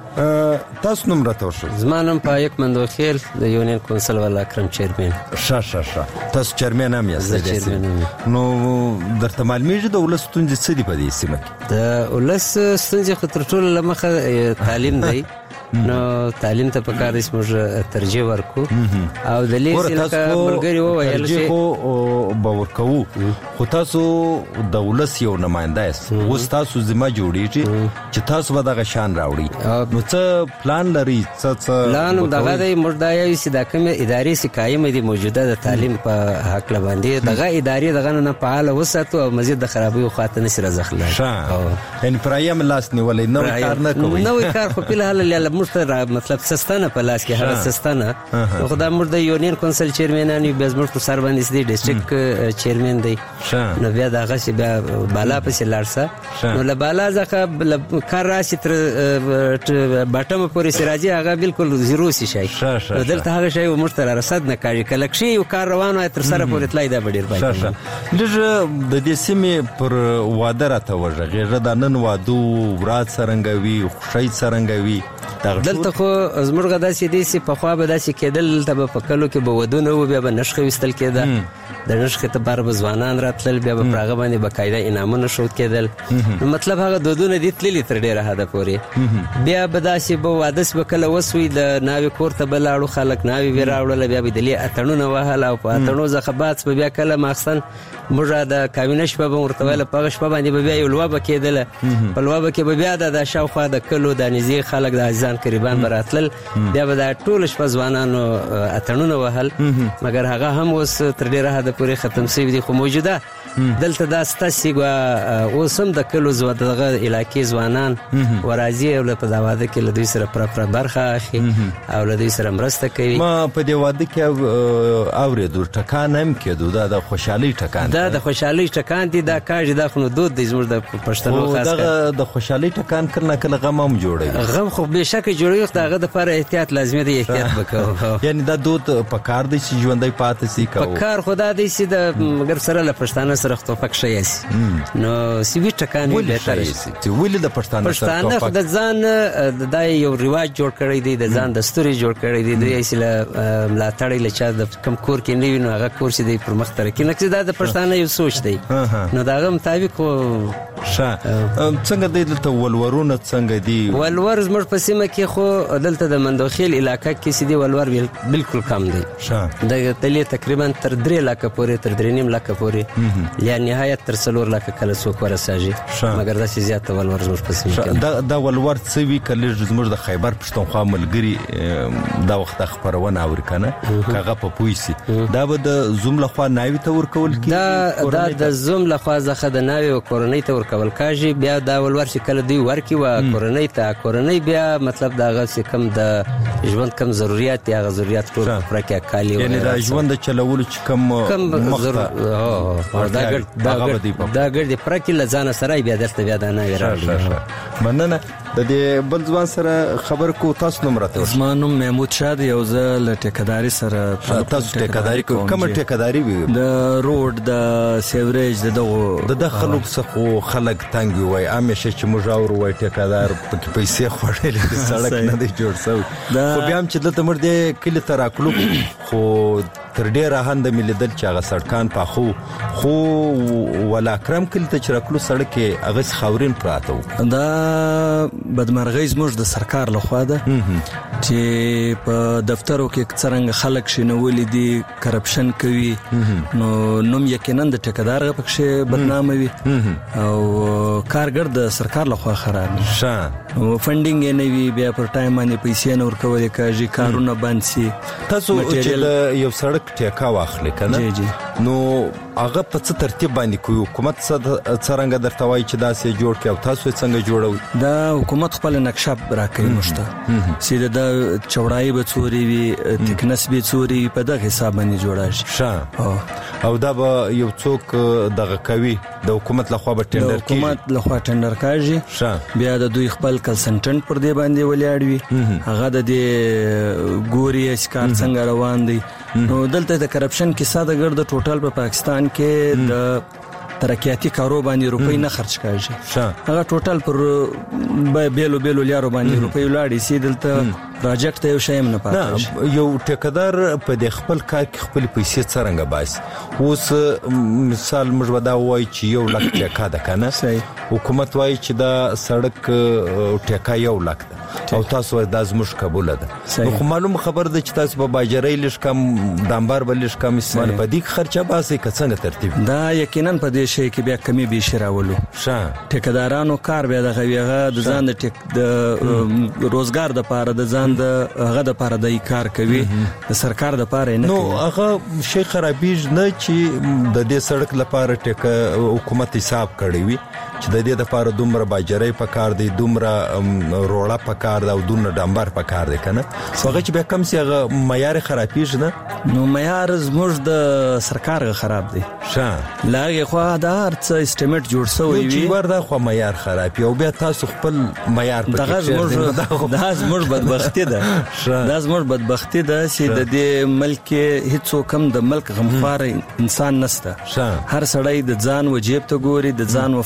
تاسو نوم راته وشو زمانم پایک مندوخیل د یونین کونسل ولا اکرم چیرمن شه شه شه تاسو چیرمن هم یاست نو درته معلومیږي د ولس ستونزې څه دي په دې سیمه کې د ولس ستونزې خو تر ټولو لمخه تعلیم دی نو تعلیم ته پکار دي موږ ترجیح ورکو او د لیسي لکه بلګری وویل چې خو باور کوو خو تاسو د ولس یو نماینده یاست اوس تاسو ذمہ جوړیږي چې تاسو به دغه شان راوړي نو څه پلان لري څه څه پلان دغه د مردا یې چې د کوم ادارې سي قائم دي موجوده د تعلیم په حق باندې دغه ادارې دغه نه فعال وساتو او مزید د خرابي خاطر نشي راځخله ان پرایم لاس نیولې نو کار نه کوي نو کار خو په حال مشتر مطلب سستانه په لاس کې هغه سستانه خدای مر د یونین کونسل چیرمنان یو بزمر پر سر باندې دي ډیسټریکټ چیرمن دی نو بیا دغه شی بیا بالا پسې لارسه نو له بالا ځکه کار راشي تر باټم پورې سراجي هغه بالکل زیرو شي شي دلته هغه شی مشتر رصد نه کوي کله شي یو کار روانه تر سره پورې تلای دا ډیر بای لږ د دې سیمې پر واده راته وژغه د نن وادو ورات سرنګوي خوشي سرنګوي دلته خو زموږ داسې دي چې په خوا به داسې کېدل ته په کلو کې به ودونه و بیا به نشخه وستل کېده د نشخه ته بار به ځوانان راتلل بیا به پراغه باندې بقاعده انعامونه شو کېدل نو مطلب هغه دودونه دي تللی تر ډیره حد پورې بیا به داسې به وادس به کله وسوي د ناوي کور ته به لاړو خلک ناوي وی راوړل بیا به دلې اتڼونه وهل او په اتڼو ځخه بعد به بیا کله ماخستن موږ د کاوینه شپه به ورته ویل په شپه باندې به بیا یو لوبه کېدله په لوبه کې به بیا د شاوخوا د کلو د نږدې خلک د عزیزان قریبان به راتلل بیا به د ټول شپه ځوانانو اتڼونه وهل مګر هغه هم اوس تر ډیره حد پورې ختم شوي دي خو موجوده دلته دا ستاسې اوس هم د کلو دغه علاقې ځوانان ورازي او په دا واده کې له دوی سره پوره پوره برخه اخلي او له دوی سره مرسته کوي ما په دې واده کې اورېدو ټکان هم کېدو دا د خوشحالۍ ټکان دا د خوشحالۍ ټکان دي دا کاږي دا خو نو دود دی زموږ د پښتنو خاص کر د خوشحالۍ ټکان کله کله غم هم جوړوي غم خو به شک جوړوي خو هغه د لپاره احتیاط لازمي دی احتیاط وکړو یعنی دا دود په کار دی چې ژوندۍ پاتې سي کو په کار خدا دې سي د مګر سره له پښتانه سره خو پک شي نو سی وی ټکان به تر شي چې ولې د پښتانه سره پښتانه د ځان د یو ریواج جوړ کړی دی د ځان دستوري جوړ کړی دی د ایسله ملاتړی لچا د کم کور کې نیوي نو هغه کور چې دی پر مخ تر کې نکسي دا د پښتانه یو سوچ دی نو دا غو مطابق خو ښه څنګه دی دلته ولورونه څنګه دی ولور زموږ په سیمه کې خو دلته د مندوخیل علاقې کې سي دی ولور بالکل کم دی ښه د تلې تقریبا تر درې لک پورې تر درې نیم لک پورې یعنی نهایت تر څلور لک کله څوک ورساږي مګر دا چې زیات ولور زموږ په سیمه کې دا دا ولور څه وی کله زموږ د خیبر پښتونخوا ملګری دا وخت خبرونه اوري کنه کاغه په پويسي دا به د زوم له خوا ناوي ته ورکول کی دا دا د زوم له خوا ځخه د ناوي او کورنۍ ته ورکول کاږي بیا دا ولور چې کله دوی ورکی و کورنۍ ته کورنۍ بیا مطلب دا غو چې کم د ژوند کم ضرورت یا ضرورت ټول پر کې کالی یعنی دا ژوند چلول چې کم کم ضرورت دا ګر دا ګر دې پرکې لزانه سره بیا دلته بیا دا نه راځي مننه د دې بل ځوان سره خبر کو تاسو نوم راته زما نوم محمود شاه یو ځل له ټیکداري سره تاسو ټیکداري کوم ټیکداري وي د روډ د سیوریج د دغه د خلک څخه خلک تنګ وي همیشه چې موږ اور وای ټیکدار پکې پیسې خوړلې سړک نه دی جوړ شوی خو بیا هم چې دلته مر دې کلی تراکلو خو تر ډیره هند ملیدل چې هغه سړکان په خو خو ولا کرم کله ته چرکلو سړک هغه خاورین پراته دا بدمرغي زموږ د سرکار لخوا ده چې په دفترو کې څنګه خلک شنولې دي کرپشن کوي نو نوم یقینا د ټیکدار پکې بدنامه وي او کارګر د سرکار لخوا خراب شه او فندینګ یې نه وي بیا پر ټایم باندې پیسې نه ورکول کېږي کارونه بند سي تاسو چې یو سړک ټیکا واخلې کنه جی جی نو هغه په څه ترتیب باندې کوي حکومت څنګه درته وایي چې دا سه جوړ کړي او تاسو څنګه جوړوي دا حکومت خپل نقشه راکوي مشته سیده دا چوڑای به څوري وي تکنس به څوري په دغه حساب باندې جوړا شي ښه او دا به یو څوک دغه کوي د حکومت لخوا به ټندر کوي حکومت لخوا ټندر کوي ښه بیا د دوی خپل کنسلټنټ پر دې باندې ولاړ وي هغه د دې ګوري اسکار څنګه روان دي نو دلته د کرپشن کې ساده ګرد ټوټل په پاکستان کې د ترقیاتي کارو باندې روپۍ نه خرج کاږي هغه ټوټل پر بیلو بیلو لیارو باندې روپۍ لاړې سي دلته پروجیکټ یو شی نه پاتې یو ټیکدار په د خپل کار کې خپل پیسې څنګه باسي اوس مثال موږ ودا وای چې یو لک ټیکا ده کنه حکومت وای چې دا سړک ټیکا یو لک ده او تاسو د ازمش قبول ده نو معلوم خبر ده چې تاسو په باجرای لش کم دامبار بلش کم استعمال په دې خرچه باسي که څنګه ترتیب دا یقینا په دې شی کې بیا کمی به شراولو ښه ټیکدارانو کار بیا د غویغه د ځان د ټیک د روزګار د پاره د ځان د هغه د پاره د کار کوي د سرکار د پاره نه نو هغه شی خرابېج نه چې د دې سړک لپاره ټیک حکومت حساب کړی وي چې د دې لپاره دومره باجرای په کار دی دومره روړه په کار دا او دومره ډامبر په کار دی کنه هغه چې به کم سي هغه معیار خرابېج نه نو معیار زموږ د سرکار خراب دی ښه لاګه خو دا هرڅ اسټیمیټ جوړ شوی وي چې وردا خو معیار خراب یو بیا تاسو خپل معیار په دغه زموږ دا زموږ بدبختی ده دا زموږ بدبختی ده چې د دې ملک هیڅ کم د ملک غمخوار انسان نشته هر سړی د ځان و جیب ته ګوري د ځان و فائدہ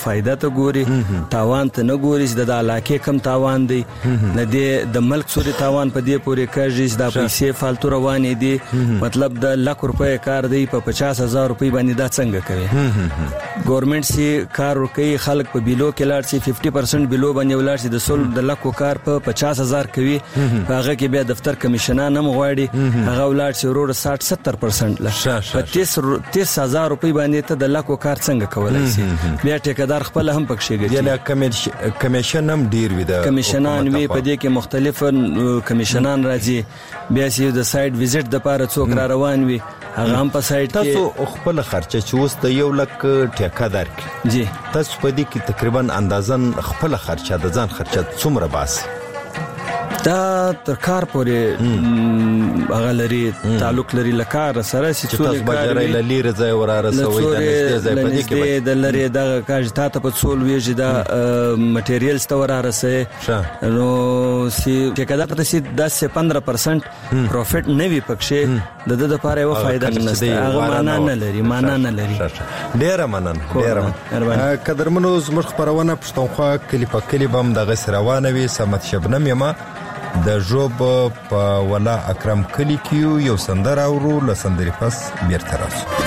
ته ګوري تاوان ته نه ګوري چې د علاقې کم تاوان دی نه دی د ملک سوري تاوان په دې پورې کوي چې د پیسې فالتو روانې دي مطلب د لک روپۍ کار دی په پچاس هزار روپۍ باندې دا څنګه کوي ګورنمنت سي کار کوي خلک په بیلو کې لاړ سي پنځه پرسنټ بیلو باندې ولاړ سي د سل د لکو کار په پچاس هزار کوي هغه کې بیا دفتر کمیشنان هم غواړي هغه ولاړ سي ورور ساठ ستر پرسنټ لا په تیس هزار روپۍ باندې ته د لکو کار څنګه کولای سي بیا ټیکدار خپل هم پکښې ګټي یعنی کمیشن هم ډیر وي د کمیشنان وی په دې کې مختلف کمیشنان راځي بیا سي د سایت وزټ د پاره څوک را روان وي هغه هم په سایت کې تاسو خپل خرچه چې اوس د یو لک ټیکدار کې جی تاسو په دې کې تقریبا اندازن خپل خرچه د ځان خرچه څومره باسي دا تر کار پورې هغه لري تعلق لري لکار سره چې څول کار لري ځای وراره سوي د نږدې ځای په دې کې د لري د کاج ته په څول ویږي دا مټیریالز ته وراره سه نو سي ټیکدار ته سي دس پندرہ پرسنٹ پروفټ نه وي پکښې د د لپاره یو فائدہ نشته هغه معنا نه لري معنا نه لري ډیر مننه ډیر مننه قدرمنو زموږ خبرونه پښتونخوا کلی په کلی بم د غس روانه وي سمت شبنم یما د جوب په ولا اکرم کلی کیو یو سندر اورو لسندري پس بیرته راځو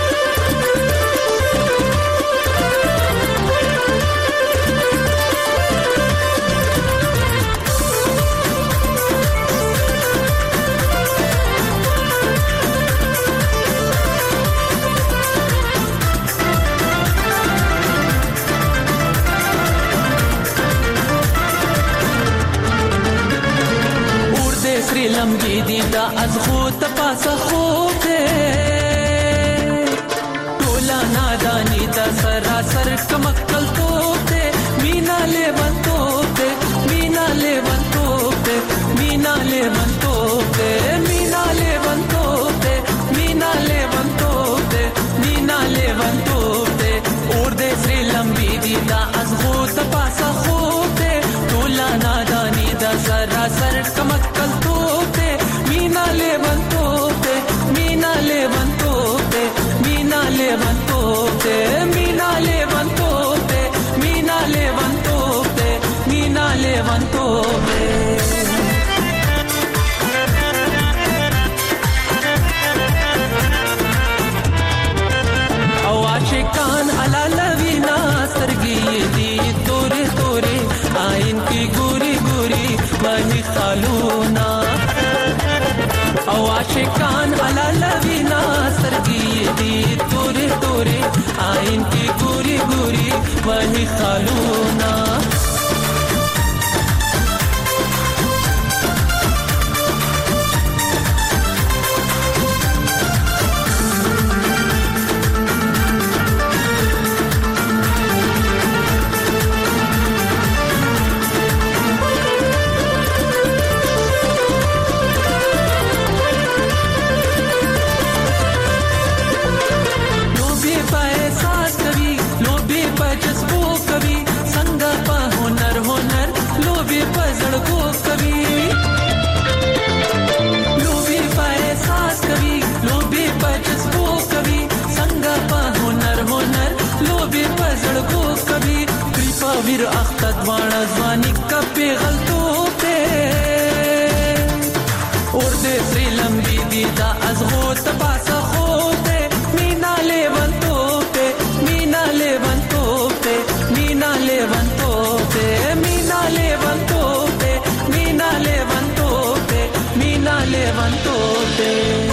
لمبی دی دا از خود پاسا خوبه ټولا نادانی دا سراسر کمکل توبه مینا لیوان توبه مینا لیوان توبه مینا لیوان توبه مینا لیوان توبه مینا لیوان توبه مینا لیوان توبه اور دے سری لمبی دی دا از خود پاسا خوبه ټولا نادانی دا سراسر کمکل توبه Mina levantote, mina levantote, mina levantote, mina levantote, mina levantote, mina levantote. Awashikan ala lavina sargi di tore tore, ain ki guri guri mahi khaluna. او عاشقان علا لوینا سرگی دی توری توری آئین کی گوری گوری وہی خالونا वीर अख्तर वाणा ज़वानी का पेगलतो पे और दे श्री लंबी दीदा अज़गो तबासा खोते मीना लेवंतो पे मीना लेवंतो पे मीना लेवंतो पे मीना लेवंतो पे मीना लेवंतो पे मीना लेवंतो पे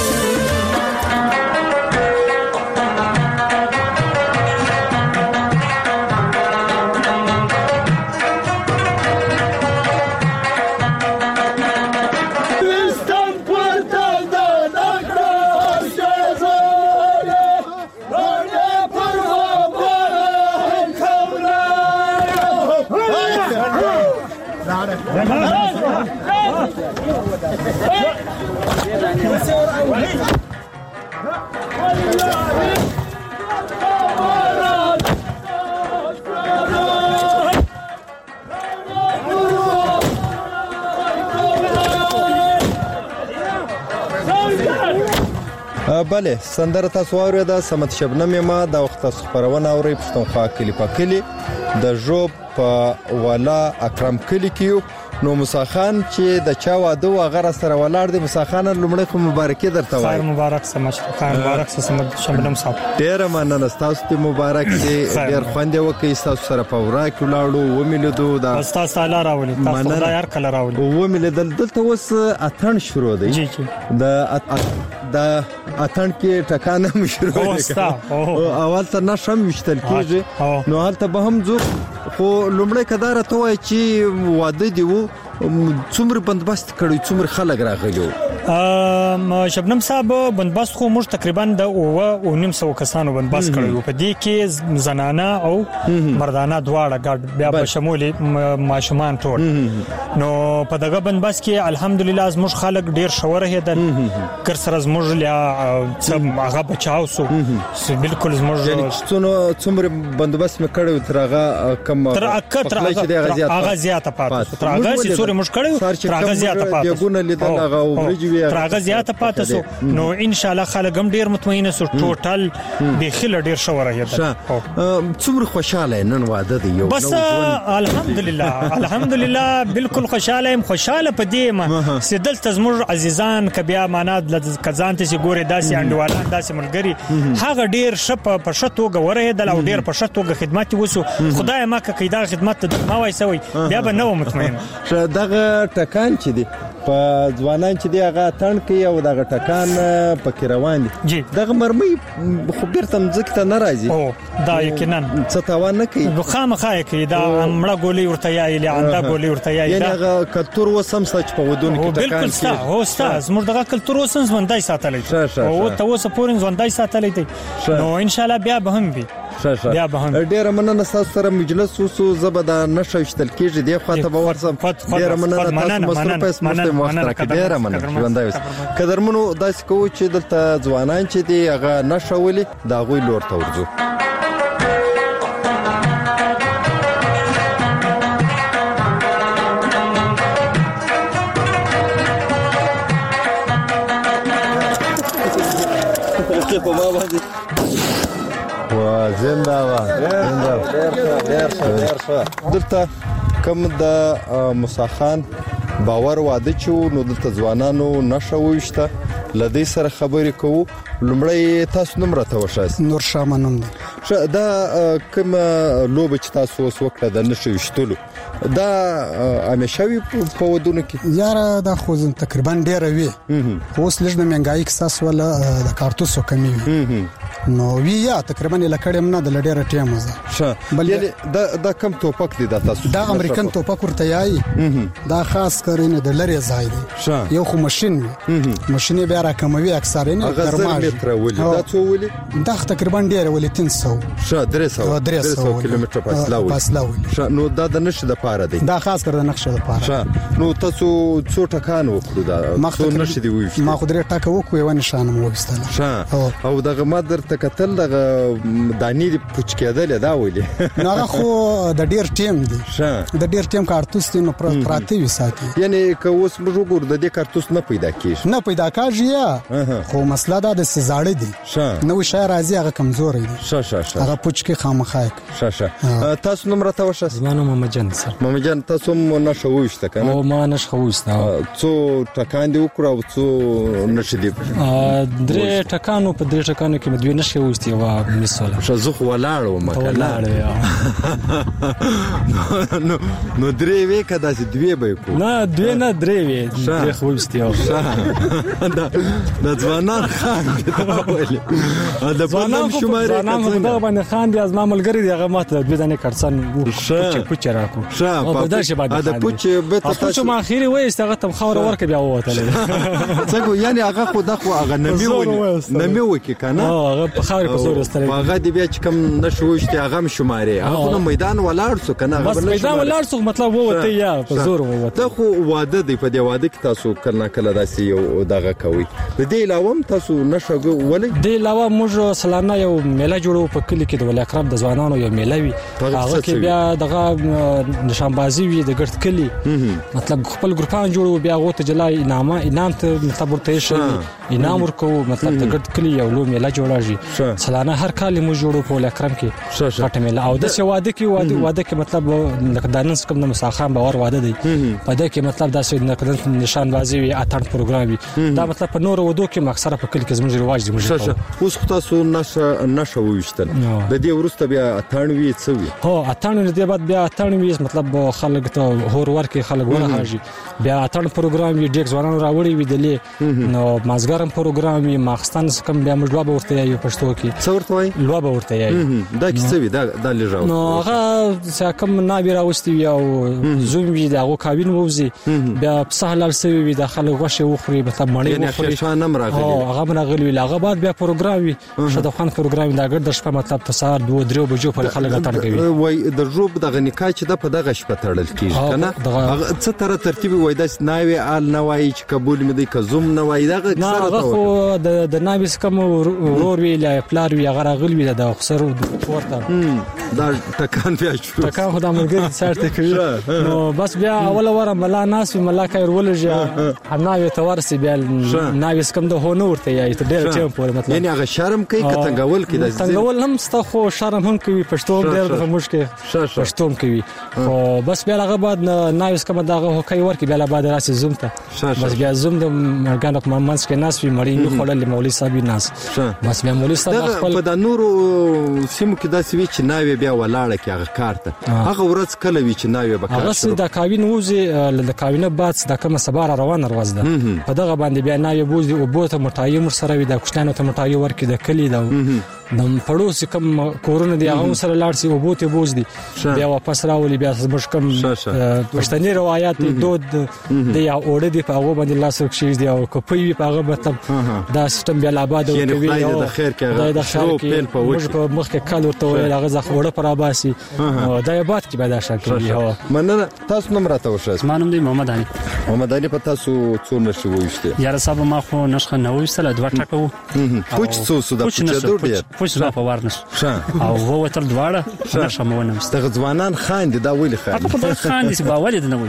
بله سندره تاسو اوریده سمت شبنم ما د وخت خبرونه اوري پښتونخوا کلی په کلی د ژوب په والا اکرم کلی کې نو موسی خان چې د چا واده و هغه سره ولاړ دی. موسی خان لومړی خو مبارکي درته وایم. خیر مبارک سه مشرف خیر مبارک سه سمد شبنم صاحب. ډیره مننه ستاسو ته مبارک دی. ډیر خوند وکړي ستاسو سره په ورا کې ولاړو و مليدو دا تاسو تعالی راولي تاسو خدای هر کله راولي و مليدل دلته اوس اتن شروع دی. جی جی د د اتن کې ټکانه مشروع اوستا اول ته نشم وشتل کېږي نو هلته به هم زو خو لومړی کدار ته وای چې واده دی وو څومره بندبست کړی څومره خلک راغلیو. ام شبنم صاحب بندبست خو موږ تقریبا د او او نیم سو کسانو بندبست کړو په دې کې زنانه او مردانه دواړه ګډ بیا په شمول ماشومان ټول. نو په دغه بندبست کې الحمدلله زموږ خلک ډیر شوره هدل کر سره زموږ لیا سم هغه بچاو سو بالکل زموږ یعنی څومره بندبست مکړو تر هغه کم تر اکثر هغه زیاته پاتې تر هغه چې سوري مش کړو تر هغه زیاته پاتې دغه لیدل هغه ورجوي تر هغه زیاته پاتې سو. نو ان شاء الله خلک هم ډیر مطمئن سو ټوټل به خل ډیر شوره هدا څومره خوشاله نن واده دی یو بس الحمدلله الحمدلله بالکل خوشاله يم خوشاله پدې ما سدل تزمر عزیزان کبیا معنا کزان ته ګوره داسې انډوالان داسې ملګری هغه ډیر شپ په شتو غوره هدا او ډیر په شتو خدمت وسو خدای ما کې دا خدمت ما وای سوي بیا به نو مطمئن دغه ټکان چې دی په ځوانان چې دی هغه تن کې او دغه ټکان پکې روان دي دغه مرمي خو بیرته مځکه ته ناراضي او دا یقینا څه تاوان نه کوي خامخا کوي دا امړه ګولې ورته یایي لعندا ګولې ورته یایي یعنی هغه کلتور وسم سچ په ودون کې ټکان بالکل ستا هو ستا زموږ دغه کلتور وسم ژوندای ساتلې او ته اوس پورین ژوندای ساتلې دی نو ان شاء الله بیا به هم وي بیا به هم ډیر مننه تاسو سره مجلس وسو زبدا نشوشتل کېږي دی خواته به ورسم ډیر مننه تاسو مصروف اسمه وخت راکړه ډیر مننه ژوندای قدرمنو داسې کوو چې دلته ځوانان چې دی هغه نشولي دا غوي لور ته ورځو. په ما باندې وا زنده وا زنده دلته کوم د موسی خان باور واده چې نو دلته ځوانانو نشويشته لدی سره خبرې کوو. لمړی تاسو نوم راته وښایئ. نور شاه منم شه دا کوم لوب چې تاسو اوس وکړه د نشويشتلو دا همیشوي په ودونو کې یاره دا خو تقریبا ډیر وی اوس لږ د منګای کساس ولا د کارتوسو کمی وی نو وی یا تقریبا لکړم نه د لډیر ټیم زه شه بل دا دا کم توپک دی دا تاسو دا امریکن توپک ورته یای دا خاص کرینه د لری ځای دی یو خو ماشين ماشين بیا را کوموي اکثر نه درماج دا څو ولي دا تقریبا ډیر ولي تین سو شه درې سو درې سو کیلومتر فاصله ولي شه نو دا د نشه د پاره دی دا خاص کر د نقشه د پاره شه نو تاسو څو ټکان وکړو دا څو نشه دی وي ما خو درې ټکه وکوي و نشانه مو وستل شه او دغه مادر تکتل دغه دانی دی پوچ کېدل دا ولي نه خو د ډیر ټیم دی شه د ډیر ټیم کارتوس دی نو پراتی وي ساتي یعنی که اوس موږ وګورو د دې کارتوس نه پیدا کیږي نه پیدا کاږي خو مسله دا د سزاړې دی نو شاعر راځي هغه کمزور دی شه شه شه هغه پوچ کې خامخای شه شه تاسو نوم راته وښه زمانو محمد جان سر محمد جان تاسو مو نشويشته کنه او ما نشويشته څو ټکان دی وکړو څو نشدي درې ټکانو په درې ټکانو کې مدوي نشويشته وا مثال شزخ ولاړو مکه نو نو درې وې کدا چې دوی به کو نه دوی نه درې وې درې خوسته دا د ځوانان خان دا ولي دا ځوانان شماره ځوانان دا باندې خان دي از ما ملګری دی هغه ماته دوی دنه کړسن پوچ پوچ راکو په داسې باندې دا پوچ به تاسو ما اخیری وې هغه تم خبر ورکه بیا وته څنګه یعنی هغه خو د خو هغه نمی و نمی و کې کنه هغه په خاور په زور استره هغه دی بیا چې کم نشوشته هغه شماره هغه میدان ولاړ سو کنه بس میدان ولاړ سو مطلب وته یا په زور وته دا خو واده دی په دی واده کې تاسو کله کله داسې یو دغه کوي د دې علاوه تاسو نشو ولې د علاوه موږ سلانه یو میله جوړو په کلی کې د ولې اقرب د ځوانانو یو میله وی هغه کې بیا دغه نشانبازي وی د ګرد کلی مطلب خپل ګروپان جوړو بیا غوته جلای انعام انعام ته مطلب ورته شي انعام ورکو مطلب د ګرد کلی یو لو میله جوړاږي راځي سلانه هر کال مو جوړو په اکرم کې غټه میله او د څه واده کې واده واده کې مطلب لکه د نن کوم د مساخان باور واده دی په دې کې مطلب دا چې د نشان بازي وي اتن پروګرام وي دا مطلب په نور ودو کې مکسره په کلی کې زموږ رواج دی موږ اوس خو تاسو نشه نشه وښتل د دې ورسته بیا اتن وی څه وي هو اتن دې بعد بیا اتن وی مطلب خلک ته هور ورکه خلک ونه هاجي بیا اتن پروګرام وی ډیک ځوانان راوړي وی دلې نو مازګرم پروګرام وی ماخستان کم بیا موږ لوبه ورته یو پښتو کې څه ورته وای لوبه ورته یو دا کیسه وی دا د لږه نو هغه څه کم نه بیا راوستي او زوم وی دا کابین ووزي بیا سهلال سوي وي داخله غوښه وخوري مطلب مړی وخوري شانم راغلی او هغه راغلی هغه بعد بیا پروګرام وي شته خان پروګرام دا ګرد شپه مطلب په سهار دوه درو بجو پر خلک اتړ کوي وای د جوب د غنیکا چې د په دغه شپه تړل کیږي کنه هغه څه تر ترتیب وای د ناوي آل نوای چې قبول مې دی کزوم نوای دغه اکثر ته خو د د ناوي سکم ورور وی لا پلار وی هغه راغلی وی د خسر ورته دا ټکان بیا شو ټکان خو د مرګ سارته کوي نو بس بیا اول وره ملا ناس ملا کایر ولږه همناوي تورسي بیا ناوي سکم د هونو ورته یا ته ډېر ټیم پورې مطلب یعنی هغه شرم کوي کتنګول کې د تنګول هم ستا خو شرم هم کوي پښتو ډېر د مشکل پښتو کوي خو بس بیا هغه بعد ناوي سکم دغه هو کوي ورکی بیا بعد راسي زوم ته بس بیا زوم د مرګانو په منځ کې ناس وی مړی نو خړل مولوي صاحب ناس بس بیا مولوي صاحب خپل په د نورو سیمو کې داسې وی چې ناوي بیا ولاړه کې هغه کارته هغه ورځ کله وی چې ناوي به کار هغه د کاوین وزي د کاوینه بعد د کومه سبا روانه ورځ ده په دغه باندې بیا ناوي بوز دی او بوته مټایي مر سره وي د کوشتانو ته مټایي ورکې د کلی دا د پړوس کم کورونه دی هغه سره لاړ سي او بوته بوز دی بیا واپس راولي بیا زموږ کم پښتني روایت دود دی یا اوړه دی په هغه باندې لاس رخصي دی او کوپي په هغه مطلب دا سیستم بیا آباد او کوي او د خیر کې د شروع پیل په وجه په مخ کې کال ورته ویل هغه ځخ اوړه پر اباسي او د آباد کې به دا شکل هوا مننه تاسو نوم راته وښه ما نوم دی محمد علي محمد علي په تاسو څو نشو وښته یاره صاحب ما خو نشخه نه وښتل دوه ټکو پوچ څو څو د پوچ ډیر پوچ را په ورنس او هو تل دواړه نشه مو نه مست د غزوانان خان دي دا ویل خان په خان دي با ولید نه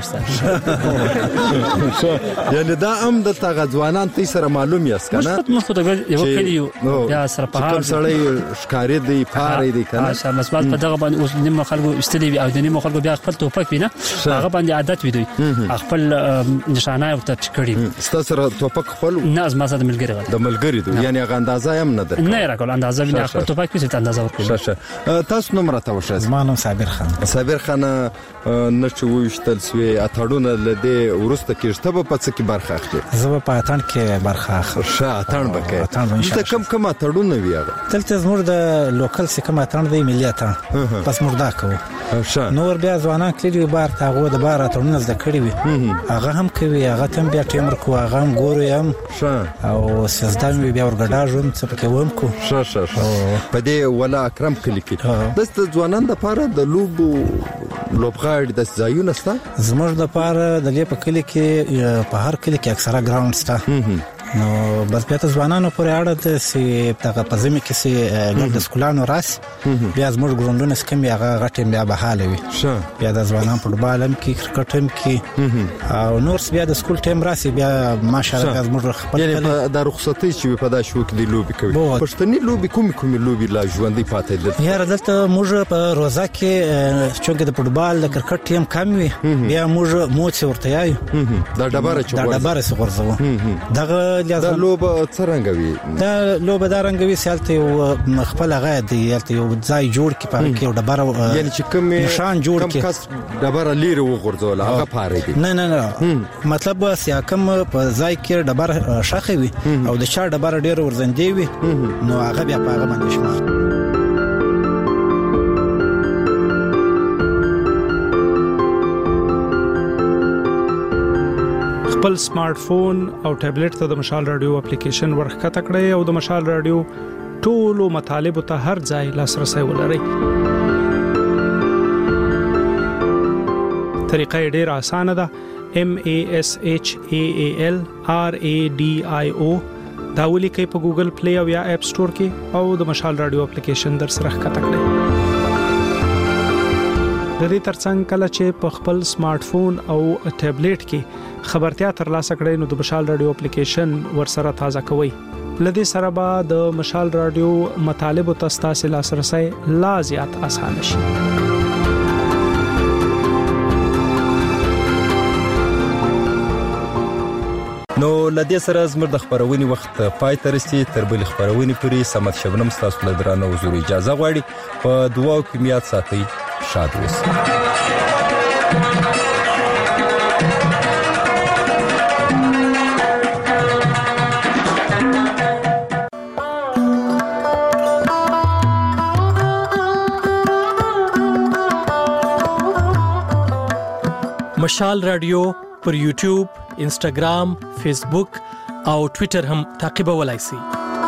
وښتل یعنی دا هم د غزوانان تی سره معلوم یاس کنه مخ خو د یو کلیو یا سره په هر سړی ښکارې دی پاره دی کنه ماشا مسبات په دغه باندې اوس نیمه خلکو استدی او د نیمه خلکو بیا خپل توپک وینه هغه باندې عادت وي دوی خپل نشانه او ته کړی ستاسو سره توپک خپل نه از ما سره ملګری د ملګری دی یعنی هغه اندازه هم نه ده نه راکول اندازه بیا خپل توپک په څه اندازه ورکړي شاشه تاسو نوم راته وښه زما نوم صابر خان صابر خان نشو وښتل سوی اتړونه لدی ورسته کېشته په څه کې برخه اخلي زه په اتن کې برخه اخلم ښه اتن بکې ته کم کم اتړونه وی هغه دلته زموږ د لوکل څخه کم اتن دی ملي اتن پس مردا کوو نور بیا ځوانان کلی بار تاغو د بار اتړونه زده کړی وي هغه هم کوي هغه تم بیا ټیم ورکو هغه هم ګورو هم او سیاستان بیا ورګډا ژوند څه پکې وم کو ښه ښه ښه په دې ولا اکرم کلی کې د ځوانان د پاره د لوبو لوبغاړي د ځایونه ستا زموږ د پاره د دې په کلی کې په هر کلی کې اکثره ګراوند ستا نو بس بیا ته ځوانانو پورې اړه ده چې دغه په ځمې کې چې ګرد سکولانو راسي بیا زموږ ګروندونه سکم هغه غټ بیا بحاله وي بیا د ځوانان فوټبال هم کې کرکټ هم کې او نور بیا د سکول ټیم راسي بیا ماشاءالله زموږ خپل یعنی د رخصتي چې په دا شو کې د لوبي کوي پښتني لوبي کوم کوم لوبي لا ژوندۍ پاتې ده یاره دلته موږ په روزه کې چې د فوټبال د کرکټ ټیم کم وي بیا موږ موڅ ورته یایو دا ډبره چې دا ډبره څه ورځو دغه دا لوبه څرنګوي دا لوبه دا رنګوي سالته یو خپل غا دی یالته یو ځای جوړ کی په کې ډبره یعنی چې کوم نشان جوړ کی کم کس ډبره لیر وغورځول هغه پاره دی نه نه نه مطلب بس یا کوم په ځای کې ډبره شخه وي او د چا ډبره ډیر ورزندې وي نو هغه بیا په هغه باندې شمار خپل سمارټ فون او ټابلیټ ته د مشال رادیو اپلیکیشن ورخته کړئ او د مشال رادیو ټولو مطالب ته هر ځای لاسرسي ولرئ. طریقه ډېره اسانه ده. M A S H A A L R A D I O دا ولیکئ په ګوګل پلی او یا اپ سٹور کې او د مشال رادیو اپلیکیشن در سره ښکته کړئ. د دې ترڅنګ کله چې په خپل سمارټ فون او ټابلیټ کې خبرتیا ترلاسه کړئ نو د مشال رادیو اپلیکیشن ورسره تازه کوئ لدې سره به د مشال رادیو مطالب او تاسو لاسرسي لا زیات اسانه شي. نو لدې سره زموږ د خبرونې وخت پای ته رسي. تر بل خبرونې پورې سمت شبنم تاسو له درانه حضور اجازه غواړي. په دعا او کمیات ساتي. شاد اوسئ. مشال رادیو پر یوټیوب، انسټاګرام، فیسبوک او ټوئیټر هم تعقیبولای شئ.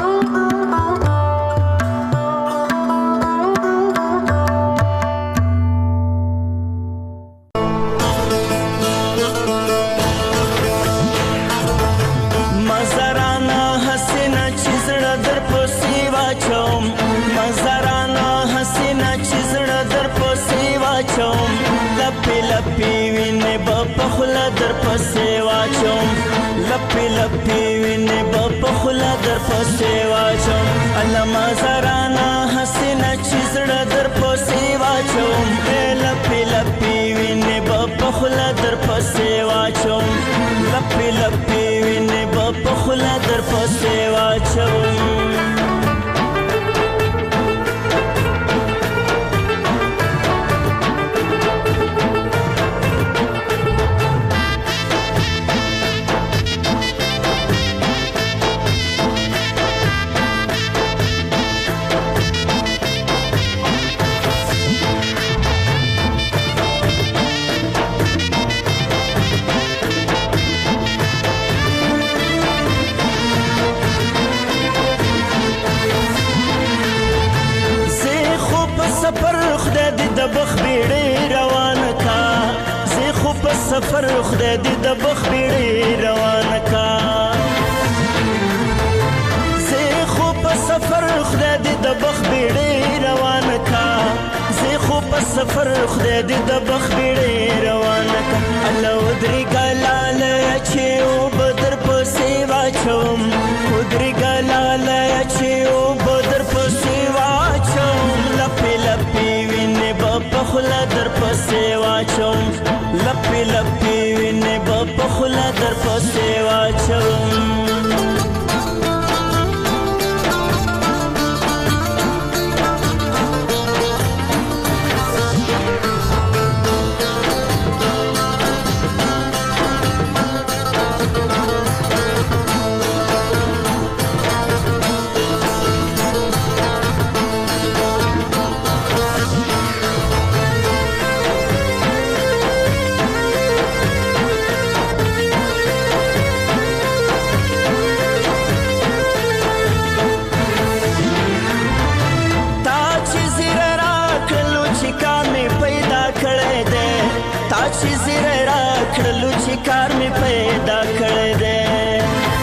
مزرانا حسینا چیزړه در پوسی واچوم، مزرانا حسینا چیزړه در پوسی واچوم، لپی لپی وینه په خلا در پسې واچوم، لپی لپی وینه په خلا در پسې واچوم، علما زرانا حسینا چیزړه در پسې واچوم، لپی لپی وینه په خلا در پسې واچوم، لپی لپی وینه په خلا در پسې واچوم. سفر خدای دې د بخ بیړې روان کا، زه خو په سفر خدای دې د بخ بیړې روان کا، زه خو په سفر خدای دې د بخ بیړې روان کا، الله ودري ګلاله چې او بدر پسې واچوم، ودري ګلاله چې او بدر پسې واچوم، لپی لپی وینه په خلا در پسې واچوم، لپی لپی وینه په خلا در پسې واچوم. کار می پیدا کړی دی،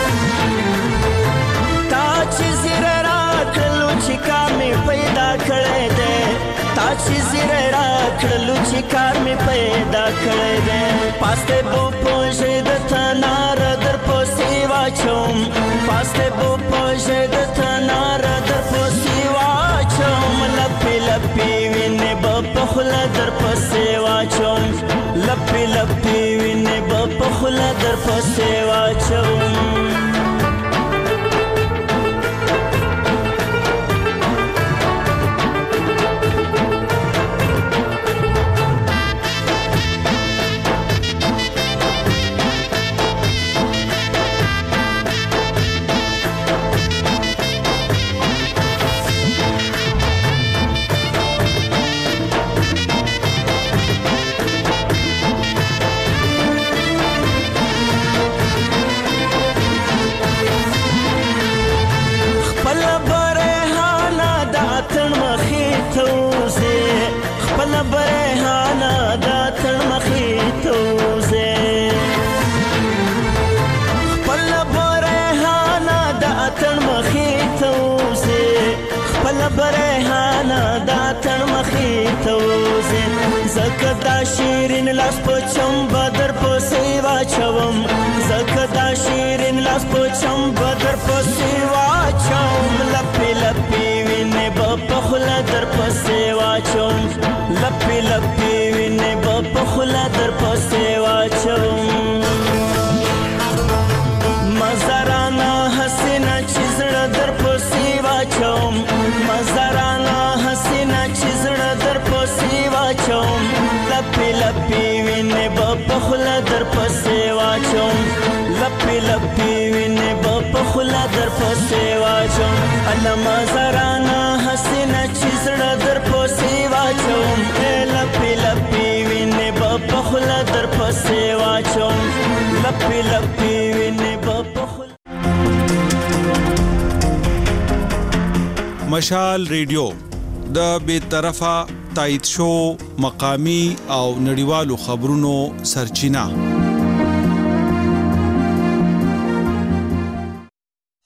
تا چې زیره راکړلو چې کار می پیدا کړی دی، تا چې زیره راکړلو چې کار می پیدا کړی دی، پاسته بو پوجې د تنار در پسې واچوم، پاسته بو پوجې د تنار در پسې واچوم، لپی لپی وینه په خلا در پسې واچوم، لپی لپی وینه په خلا در پسې واچوم. زکه دا شیرین لاس په چمبه در پسې واچوم، زکه دا شیرین لاس په چمبه در پسې واچوم، خلا در پسې واچوم لپې لپې وینې به په خلا در پسې واچوم مزارانه حسینه چې زړه در پسې واچوم مزارانه حسینه چې زړه در پسې واچوم لپې لپې وینې به په خلا در پسې واچوم لپې لپې وینې به په خلا در پسې واچوم الله مزارانه حسینه چې زړه در پسې واچوم لپې لپې وینې به په خلا در پسې واچوم لپې لپې وینې به په مشال ریډیو د بے طرفه تایید شو مقامی او نړیوالو خبرونو سرچینه